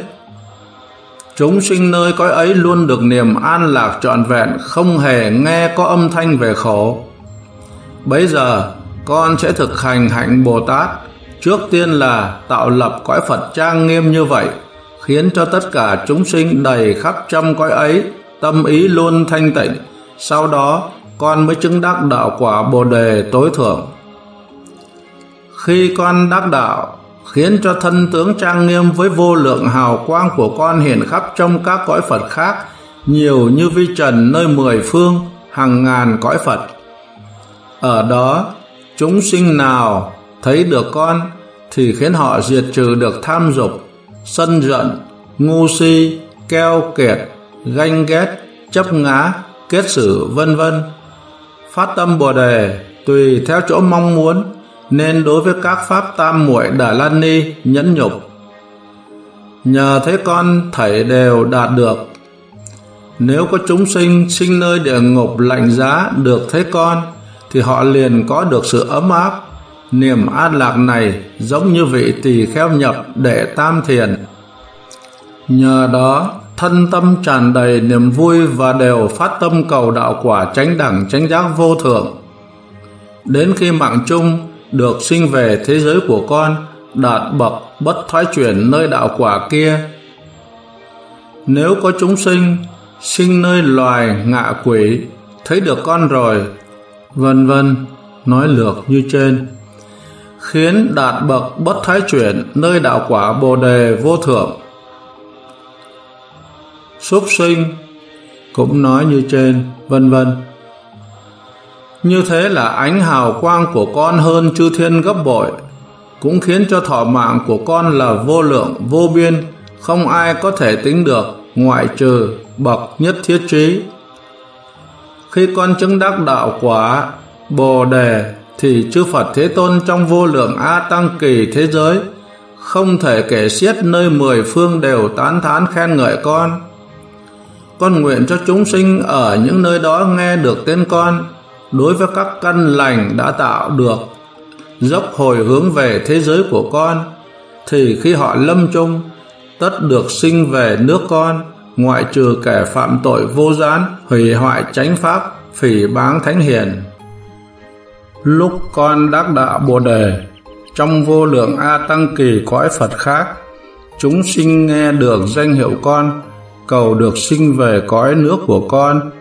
Chúng sinh nơi cõi ấy luôn được niềm an lạc trọn vẹn, không hề nghe có âm thanh về khổ. Bấy giờ con sẽ thực hành hạnh Bồ Tát, trước tiên là tạo lập cõi Phật trang nghiêm như vậy, khiến cho tất cả chúng sinh đầy khắp trong cõi ấy tâm ý luôn thanh tịnh. Sau đó con mới chứng đắc đạo quả Bồ Đề tối thượng. Khi con đắc đạo, khiến cho thân tướng trang nghiêm với vô lượng hào quang của con hiện khắp trong các cõi Phật khác, nhiều như vi trần nơi mười phương, hàng ngàn cõi Phật. Ở đó, chúng sinh nào thấy được con thì khiến họ diệt trừ được tham dục, sân giận, ngu si, keo kiệt, ganh ghét, chấp ngã, kết xử vân vân. Phát tâm Bồ Đề tùy theo chỗ mong muốn, nên đối với các pháp tam muội Đà La Ni nhẫn nhục. Nhờ thế con thảy đều đạt được. Nếu có chúng sinh sinh nơi địa ngục lạnh giá được thấy con, thì họ liền có được sự ấm áp. Niềm an lạc này giống như vị tỳ kheo nhập đệ tam thiền. Nhờ đó thân tâm tràn đầy niềm vui và đều phát tâm cầu đạo quả chánh đẳng chánh giác vô thượng. Đến khi mạng chung được sinh về thế giới của con, đạt bậc bất thoái chuyển nơi đạo quả kia. Nếu có chúng sinh sinh nơi loài ngạ quỷ thấy được con rồi, vân vân, nói lược như trên, khiến đạt bậc bất thoái chuyển nơi đạo quả Bồ Đề vô thượng. Súc sinh cũng nói như trên, vân vân. Như thế là ánh hào quang của con hơn chư thiên gấp bội, cũng khiến cho thọ mạng của con là vô lượng vô biên, không ai có thể tính được, ngoại trừ bậc nhất thiết trí. Khi con chứng đắc đạo quả Bồ Đề, thì chư Phật Thế Tôn trong vô lượng A Tăng Kỳ thế giới, không thể kể xiết nơi mười phương đều tán thán khen ngợi con. Con nguyện cho chúng sinh ở những nơi đó nghe được tên con, đối với các căn lành đã tạo được, dốc hồi hướng về thế giới của con, thì khi họ lâm chung, tất được sinh về nước con, ngoại trừ kẻ phạm tội vô gián, hủy hoại chánh pháp, phỉ báng thánh hiền. Lúc con đắc đạo Bồ Đề, trong vô lượng A Tăng Kỳ cõi Phật khác, chúng sinh nghe được danh hiệu con, cầu được sinh về cõi nước của con,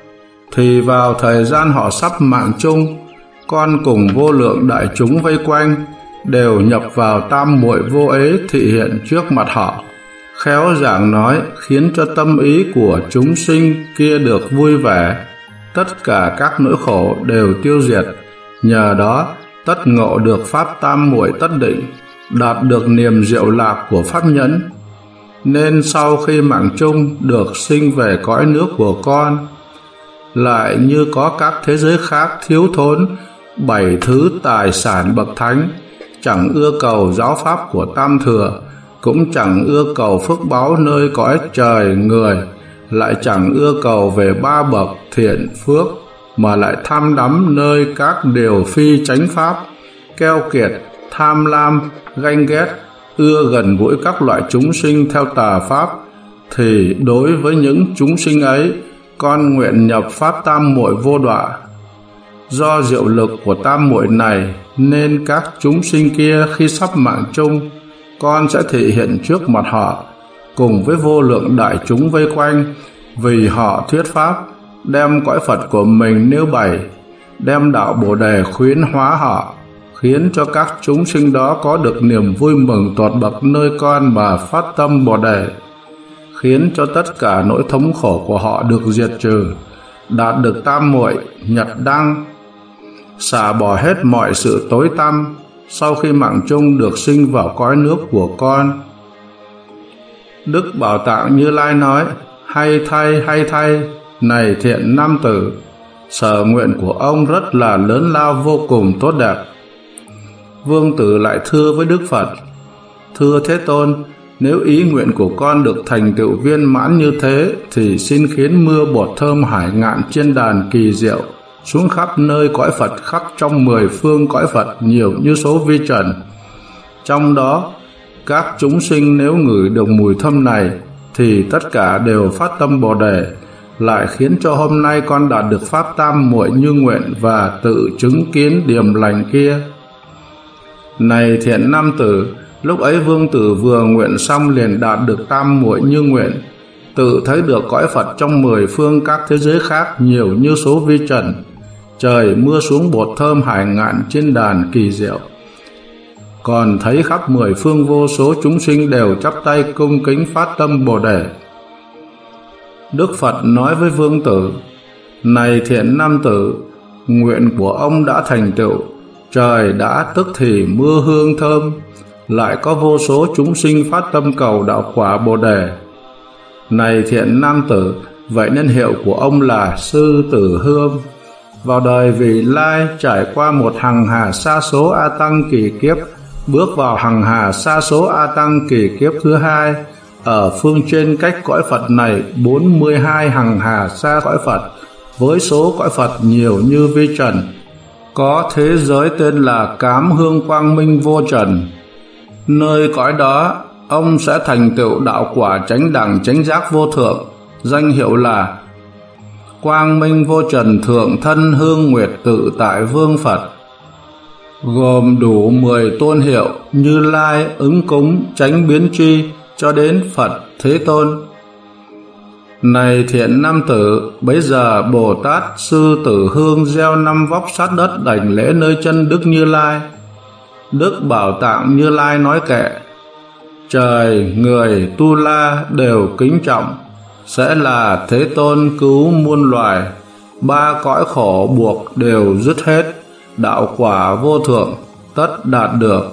thì vào thời gian họ sắp mạng chung, con cùng vô lượng đại chúng vây quanh, đều nhập vào tam muội vô ế thị hiện trước mặt họ, khéo giảng nói, khiến cho tâm ý của chúng sinh kia được vui vẻ, tất cả các nỗi khổ đều tiêu diệt. Nhờ đó tất ngộ được pháp tam muội tất định, đạt được niềm diệu lạc của pháp nhẫn. Nên sau khi mạng chung được sinh về cõi nước của con, lại như có các thế giới khác thiếu thốn bảy thứ tài sản bậc thánh, chẳng ưa cầu giáo pháp của tam thừa, cũng chẳng ưa cầu phước báu nơi cõi trời người, lại chẳng ưa cầu về ba bậc thiện phước, mà lại tham đắm nơi các điều phi chánh pháp, keo kiệt, tham lam, ganh ghét, ưa gần gũi các loại chúng sinh theo tà pháp, thì đối với những chúng sinh ấy, con nguyện nhập pháp tam muội vô đọa. Do diệu lực của tam muội này, nên các chúng sinh kia khi sắp mạng chung, con sẽ thị hiện trước mặt họ, cùng với vô lượng đại chúng vây quanh, vì họ thuyết pháp, đem cõi Phật của mình nêu bày, đem đạo Bồ Đề khuyến hóa họ, khiến cho các chúng sinh đó có được niềm vui mừng tột bậc nơi con mà phát tâm Bồ Đề, khiến cho tất cả nỗi thống khổ của họ được diệt trừ, đạt được tam muội nhật đăng, xả bỏ hết mọi sự tối tăm sau khi mạng chung được sinh vào cõi nước của con. Đức Bảo Tạng Như Lai nói, hay thay, hay thay, này thiện nam tử, sở nguyện của ông rất là lớn lao vô cùng tốt đẹp. Vương tử lại thưa với Đức Phật, thưa Thế Tôn, nếu ý nguyện của con được thành tựu viên mãn như thế, thì xin khiến mưa bột thơm hải ngạn trên đàn kỳ diệu xuống khắp nơi cõi Phật, khắp trong mười phương cõi Phật nhiều như số vi trần. Trong đó, các chúng sinh nếu ngửi được mùi thơm này, thì tất cả đều phát tâm Bồ Đề, lại khiến cho hôm nay con đạt được pháp tam muội như nguyện và tự chứng kiến điềm lành kia. Này thiện nam tử, lúc ấy vương tử vừa nguyện xong liền đạt được tam muội như nguyện, tự thấy được cõi Phật trong mười phương các thế giới khác nhiều như số vi trần, trời mưa xuống bột thơm hải ngạn trên đàn kỳ diệu. Còn thấy khắp mười phương vô số chúng sinh đều chắp tay cung kính phát tâm Bồ Đề. Đức Phật nói với vương tử, này thiện nam tử, nguyện của ông đã thành tựu, trời đã tức thì mưa hương thơm, lại có vô số chúng sinh phát tâm cầu đạo quả Bồ Đề. Này thiện nam tử, vậy nên hiệu của ông là Sư Tử Hương. Vào đời vị lai trải qua một hằng hà sa số A Tăng kỳ kiếp, bước vào hằng hà sa số A Tăng kỳ kiếp thứ hai, ở phương trên cách cõi Phật này bốn mươi hai hằng hà sa cõi Phật, với số cõi Phật nhiều như vi trần. Có thế giới tên là Cám Hương Quang Minh Vô Trần. Nơi cõi đó, ông sẽ thành tựu đạo quả chánh đẳng chánh giác vô thượng, danh hiệu là Quang Minh Vô Trần Thượng Thân Hương Nguyệt Tự Tại Vương Phật, gồm đủ mười tôn hiệu Như Lai, Ứng Cúng, Chánh Biến Tri cho đến Phật Thế Tôn. Này thiện nam tử, bấy giờ Bồ Tát Sư Tử Hương gieo năm vóc sát đất đảnh lễ nơi chân Đức Như Lai. Đức Bảo Tạng Như Lai nói kệ, trời, người, tu la đều kính trọng, sẽ là Thế Tôn cứu muôn loài, ba cõi khổ buộc đều dứt hết, đạo quả vô thượng tất đạt được.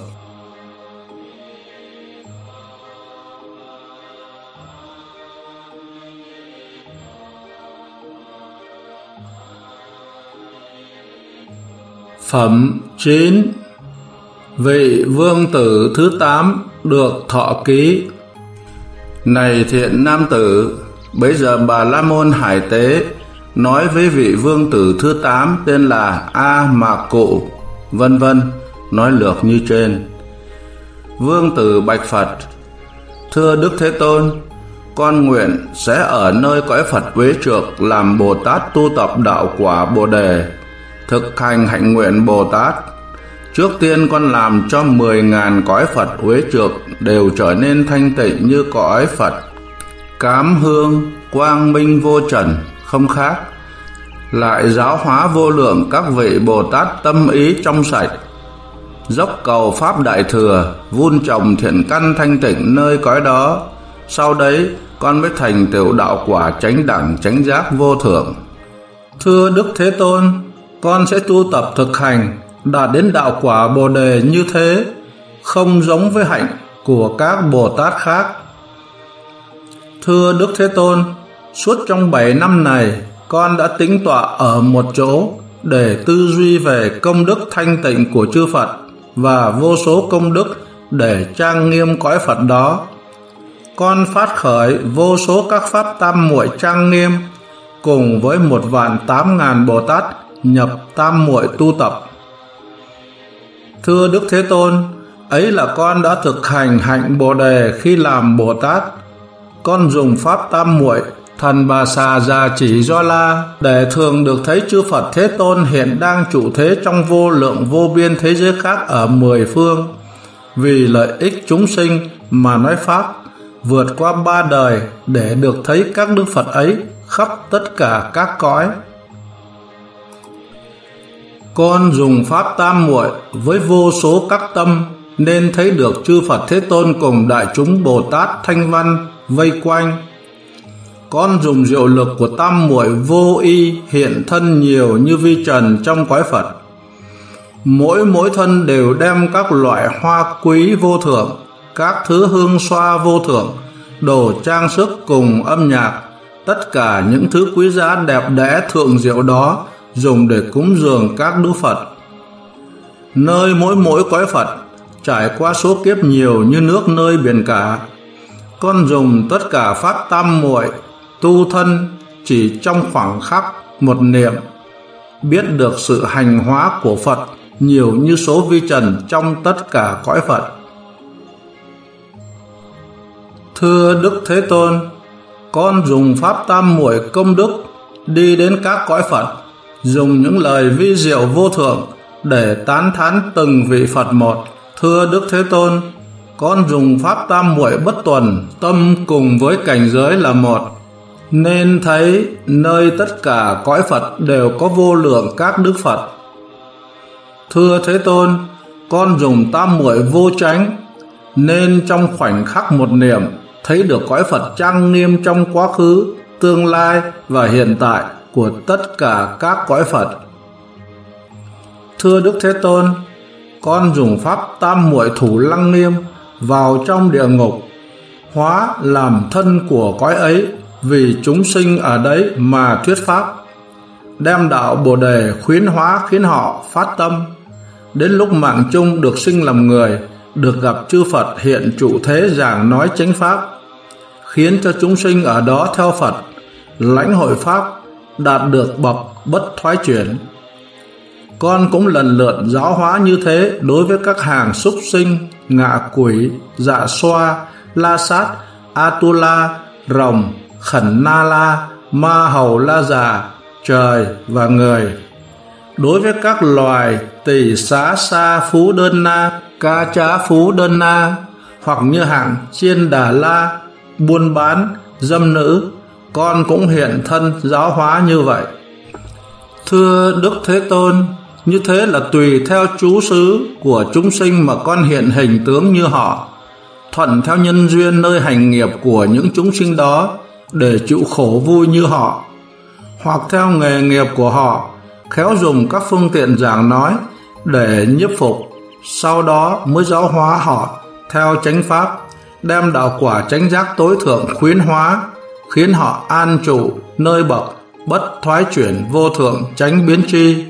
Phẩm chín. Vị vương tử thứ tám được thọ ký. Này thiện nam tử, bấy giờ Bà La Môn Hải Tế nói với vị vương tử thứ tám tên là A Mạc Cụ, vân vân, nói lược như trên. Vương tử bạch Phật, thưa Đức Thế Tôn, con nguyện sẽ ở nơi cõi Phật Uế Trược làm Bồ Tát tu tập đạo quả Bồ Đề, thực hành hạnh nguyện Bồ Tát. Trước tiên con làm cho mười ngàn cõi Phật Uế Trược đều trở nên thanh tịnh như cõi Phật Cám Hương Quang Minh Vô Trần không khác, lại giáo hóa vô lượng các vị Bồ Tát tâm ý trong sạch, dốc cầu pháp đại thừa, vun trồng thiện căn thanh tịnh nơi cõi đó. Sau đấy con mới thành tựu đạo quả chánh đẳng chánh giác vô thượng. Thưa Đức Thế Tôn, con sẽ tu tập thực hành đạt đến đạo quả Bồ đề như thế, không giống với hạnh của các Bồ Tát khác. Thưa Đức Thế Tôn, suốt trong bảy năm này, con đã tĩnh tọa ở một chỗ để tư duy về công đức thanh tịnh của chư Phật và vô số công đức để trang nghiêm cõi Phật đó. Con phát khởi vô số các pháp tam muội trang nghiêm, cùng với một vạn tám ngàn Bồ Tát nhập tam muội tu tập. Thưa Đức Thế Tôn, ấy là con đã thực hành hạnh Bồ đề khi làm Bồ Tát. Con dùng pháp tam muội thần bà xà già chỉ Do La để thường được thấy chư Phật Thế Tôn hiện đang trụ thế trong vô lượng vô biên thế giới khác ở mười phương, vì lợi ích chúng sinh mà nói pháp, vượt qua ba đời để được thấy các Đức Phật ấy khắp tất cả các cõi. Con dùng pháp tam muội với vô số các tâm nên thấy được chư Phật Thế Tôn cùng đại chúng Bồ Tát thanh văn vây quanh. Con dùng diệu lực của tam muội vô y hiện thân nhiều như vi trần trong cõi Phật. Mỗi mỗi thân đều đem các loại hoa quý vô thượng, các thứ hương xoa vô thượng, đồ trang sức cùng âm nhạc, tất cả những thứ quý giá đẹp đẽ thượng diệu đó dùng để cúng dường các Đức Phật. Nơi mỗi mỗi cõi Phật trải qua số kiếp nhiều như nước nơi biển cả, con dùng tất cả pháp tam muội tu thân chỉ trong khoảng khắc một niệm, biết được sự hành hóa của Phật nhiều như số vi trần trong tất cả cõi Phật. Thưa Đức Thế Tôn, con dùng pháp tam muội công đức đi đến các cõi Phật, dùng những lời vi diệu vô thượng để tán thán từng vị Phật một. Thưa Đức Thế Tôn, con dùng pháp tam muội bất tuần, tâm cùng với cảnh giới là một, nên thấy nơi tất cả cõi Phật đều có vô lượng các Đức Phật. Thưa Thế Tôn, con dùng tam muội vô chánh, nên trong khoảnh khắc một niệm thấy được cõi Phật trang nghiêm trong quá khứ, tương lai và hiện tại của tất cả các cõi Phật. Thưa Đức Thế Tôn, con dùng pháp tam muội thủ lăng nghiêm vào trong địa ngục, hóa làm thân của cõi ấy vì chúng sinh ở đấy mà thuyết pháp, đem đạo Bồ đề khuyến hóa khiến họ phát tâm, đến lúc mạng chung được sinh làm người, được gặp chư Phật hiện trụ thế giảng nói chánh pháp, khiến cho chúng sinh ở đó theo Phật, lãnh hội pháp, đạt được bậc bất thoái chuyển. Con cũng lần lượt giáo hóa như thế đối với các hàng súc sinh, ngạ quỷ, dạ xoa, la sát, atula, rồng, khẩn na la, ma hầu la già, trời và người. Đối với các loài tỷ xá sa phú đơn na, ca trá phú đơn na, hoặc như hạng chiên đà la, buôn bán, dâm nữ, con cũng hiện thân giáo hóa như vậy. Thưa Đức Thế Tôn, như thế là tùy theo chú xứ của chúng sinh mà con hiện hình tướng như họ, thuận theo nhân duyên nơi hành nghiệp của những chúng sinh đó để chịu khổ vui như họ, hoặc theo nghề nghiệp của họ, khéo dùng các phương tiện giảng nói để nhiếp phục, sau đó mới giáo hóa họ theo chánh pháp, đem đạo quả chánh giác tối thượng khuyến hóa, khiến họ an trụ nơi bậc bất thoái chuyển vô thượng chánh biến tri.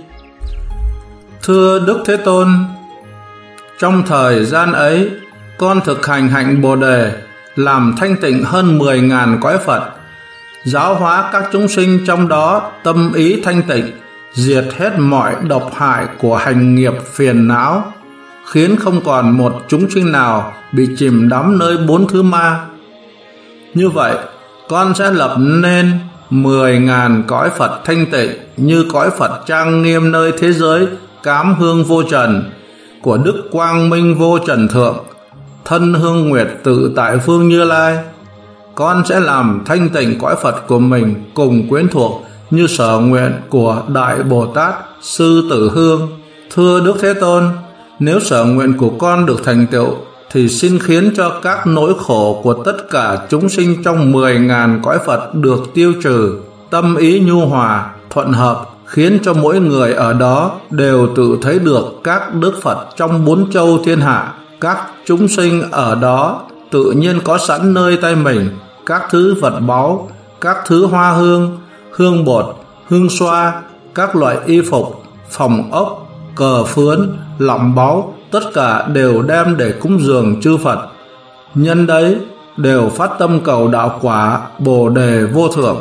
Thưa Đức Thế Tôn, trong thời gian ấy, con thực hành hạnh Bồ đề, làm thanh tịnh hơn mười ngàn cõi Phật, giáo hóa các chúng sinh trong đó tâm ý thanh tịnh, diệt hết mọi độc hại của hành nghiệp phiền não, khiến không còn một chúng sinh nào bị chìm đắm nơi bốn thứ ma. Như vậy, con sẽ lập nên mười ngàn cõi Phật thanh tịnh như cõi Phật trang nghiêm nơi thế giới cám hương vô trần của Đức Quang Minh vô trần thượng, thân hương nguyệt tự tại phương Như Lai. Con sẽ làm thanh tịnh cõi Phật của mình cùng quyến thuộc như sở nguyện của Đại Bồ Tát Sư Tử Hương. Thưa Đức Thế Tôn, nếu sở nguyện của con được thành tựu, thì xin khiến cho các nỗi khổ của tất cả chúng sinh trong mười ngàn cõi Phật được tiêu trừ, tâm ý nhu hòa, thuận hợp, khiến cho mỗi người ở đó đều tự thấy được các Đức Phật trong bốn châu thiên hạ. Các chúng sinh ở đó tự nhiên có sẵn nơi tay mình các thứ vật báu, các thứ hoa hương, hương bột, hương xoa, các loại y phục, phòng ốc, cờ phướn, lọng báu, tất cả đều đem để cúng dường chư Phật. Nhân đấy đều phát tâm cầu đạo quả Bồ Đề vô thượng.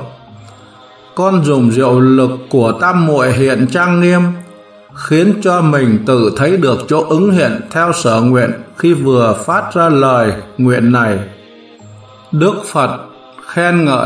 Con dùng diệu lực của tam muội hiện trang nghiêm, khiến cho mình tự thấy được chỗ ứng hiện theo sở nguyện khi vừa phát ra lời nguyện này. Đức Phật khen ngợi: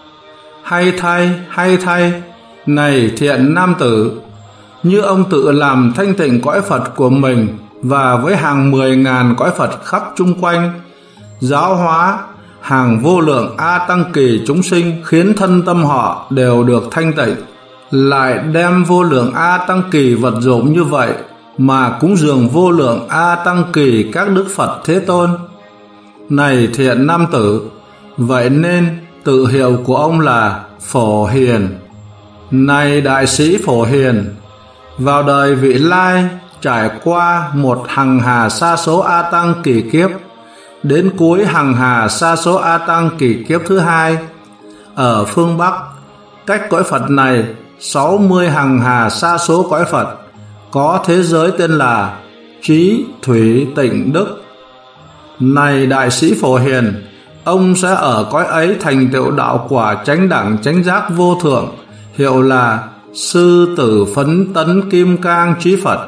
hay thay, hay thay, này thiện nam tử, như ông tự làm thanh tịnh cõi Phật của mình và với hàng mười ngàn cõi Phật khắp chung quanh, giáo hóa hàng vô lượng A Tăng Kỳ chúng sinh, khiến thân tâm họ đều được thanh tịnh, lại đem vô lượng A Tăng Kỳ vật dụng như vậy mà cúng dường vô lượng A Tăng Kỳ các Đức Phật Thế Tôn. Này thiện nam tử, vậy nên tự hiệu của ông là Phổ Hiền. Này đại sĩ Phổ Hiền, vào đời vị lai trải qua một hằng hà sa số A Tăng kỳ kiếp, đến cuối hằng hà sa số A Tăng kỳ kiếp thứ hai, ở phương Bắc, cách cõi Phật này sáu mươi hằng hà sa số cõi Phật, có thế giới tên là Trí Thủy Tịnh Đức. Này đại sĩ Phổ Hiền, ông sẽ ở cõi ấy thành tựu đạo quả chánh đẳng chánh giác vô thượng, hiệu là Sư Tử Phấn Tấn Kim Cang Trí Phật,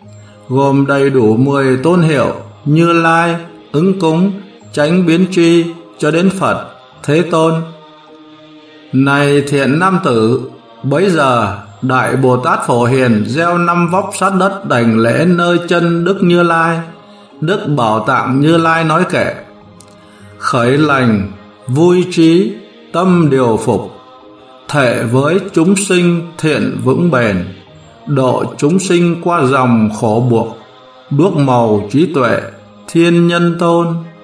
gồm đầy đủ mười tôn hiệu Như Lai, Ứng Cúng, Chánh Biến Tri cho đến Phật Thế Tôn. Này thiện nam tử, bấy giờ Đại Bồ Tát Phổ Hiền gieo năm vóc sát đất đảnh lễ nơi chân Đức Như Lai. Đức Bảo Tạng Như Lai nói kệ: khởi lành, vui trí, tâm điều phục, thệ với chúng sinh thiện vững bền, độ chúng sinh qua dòng khổ buộc, đuốc màu trí tuệ, thiên nhân tôn.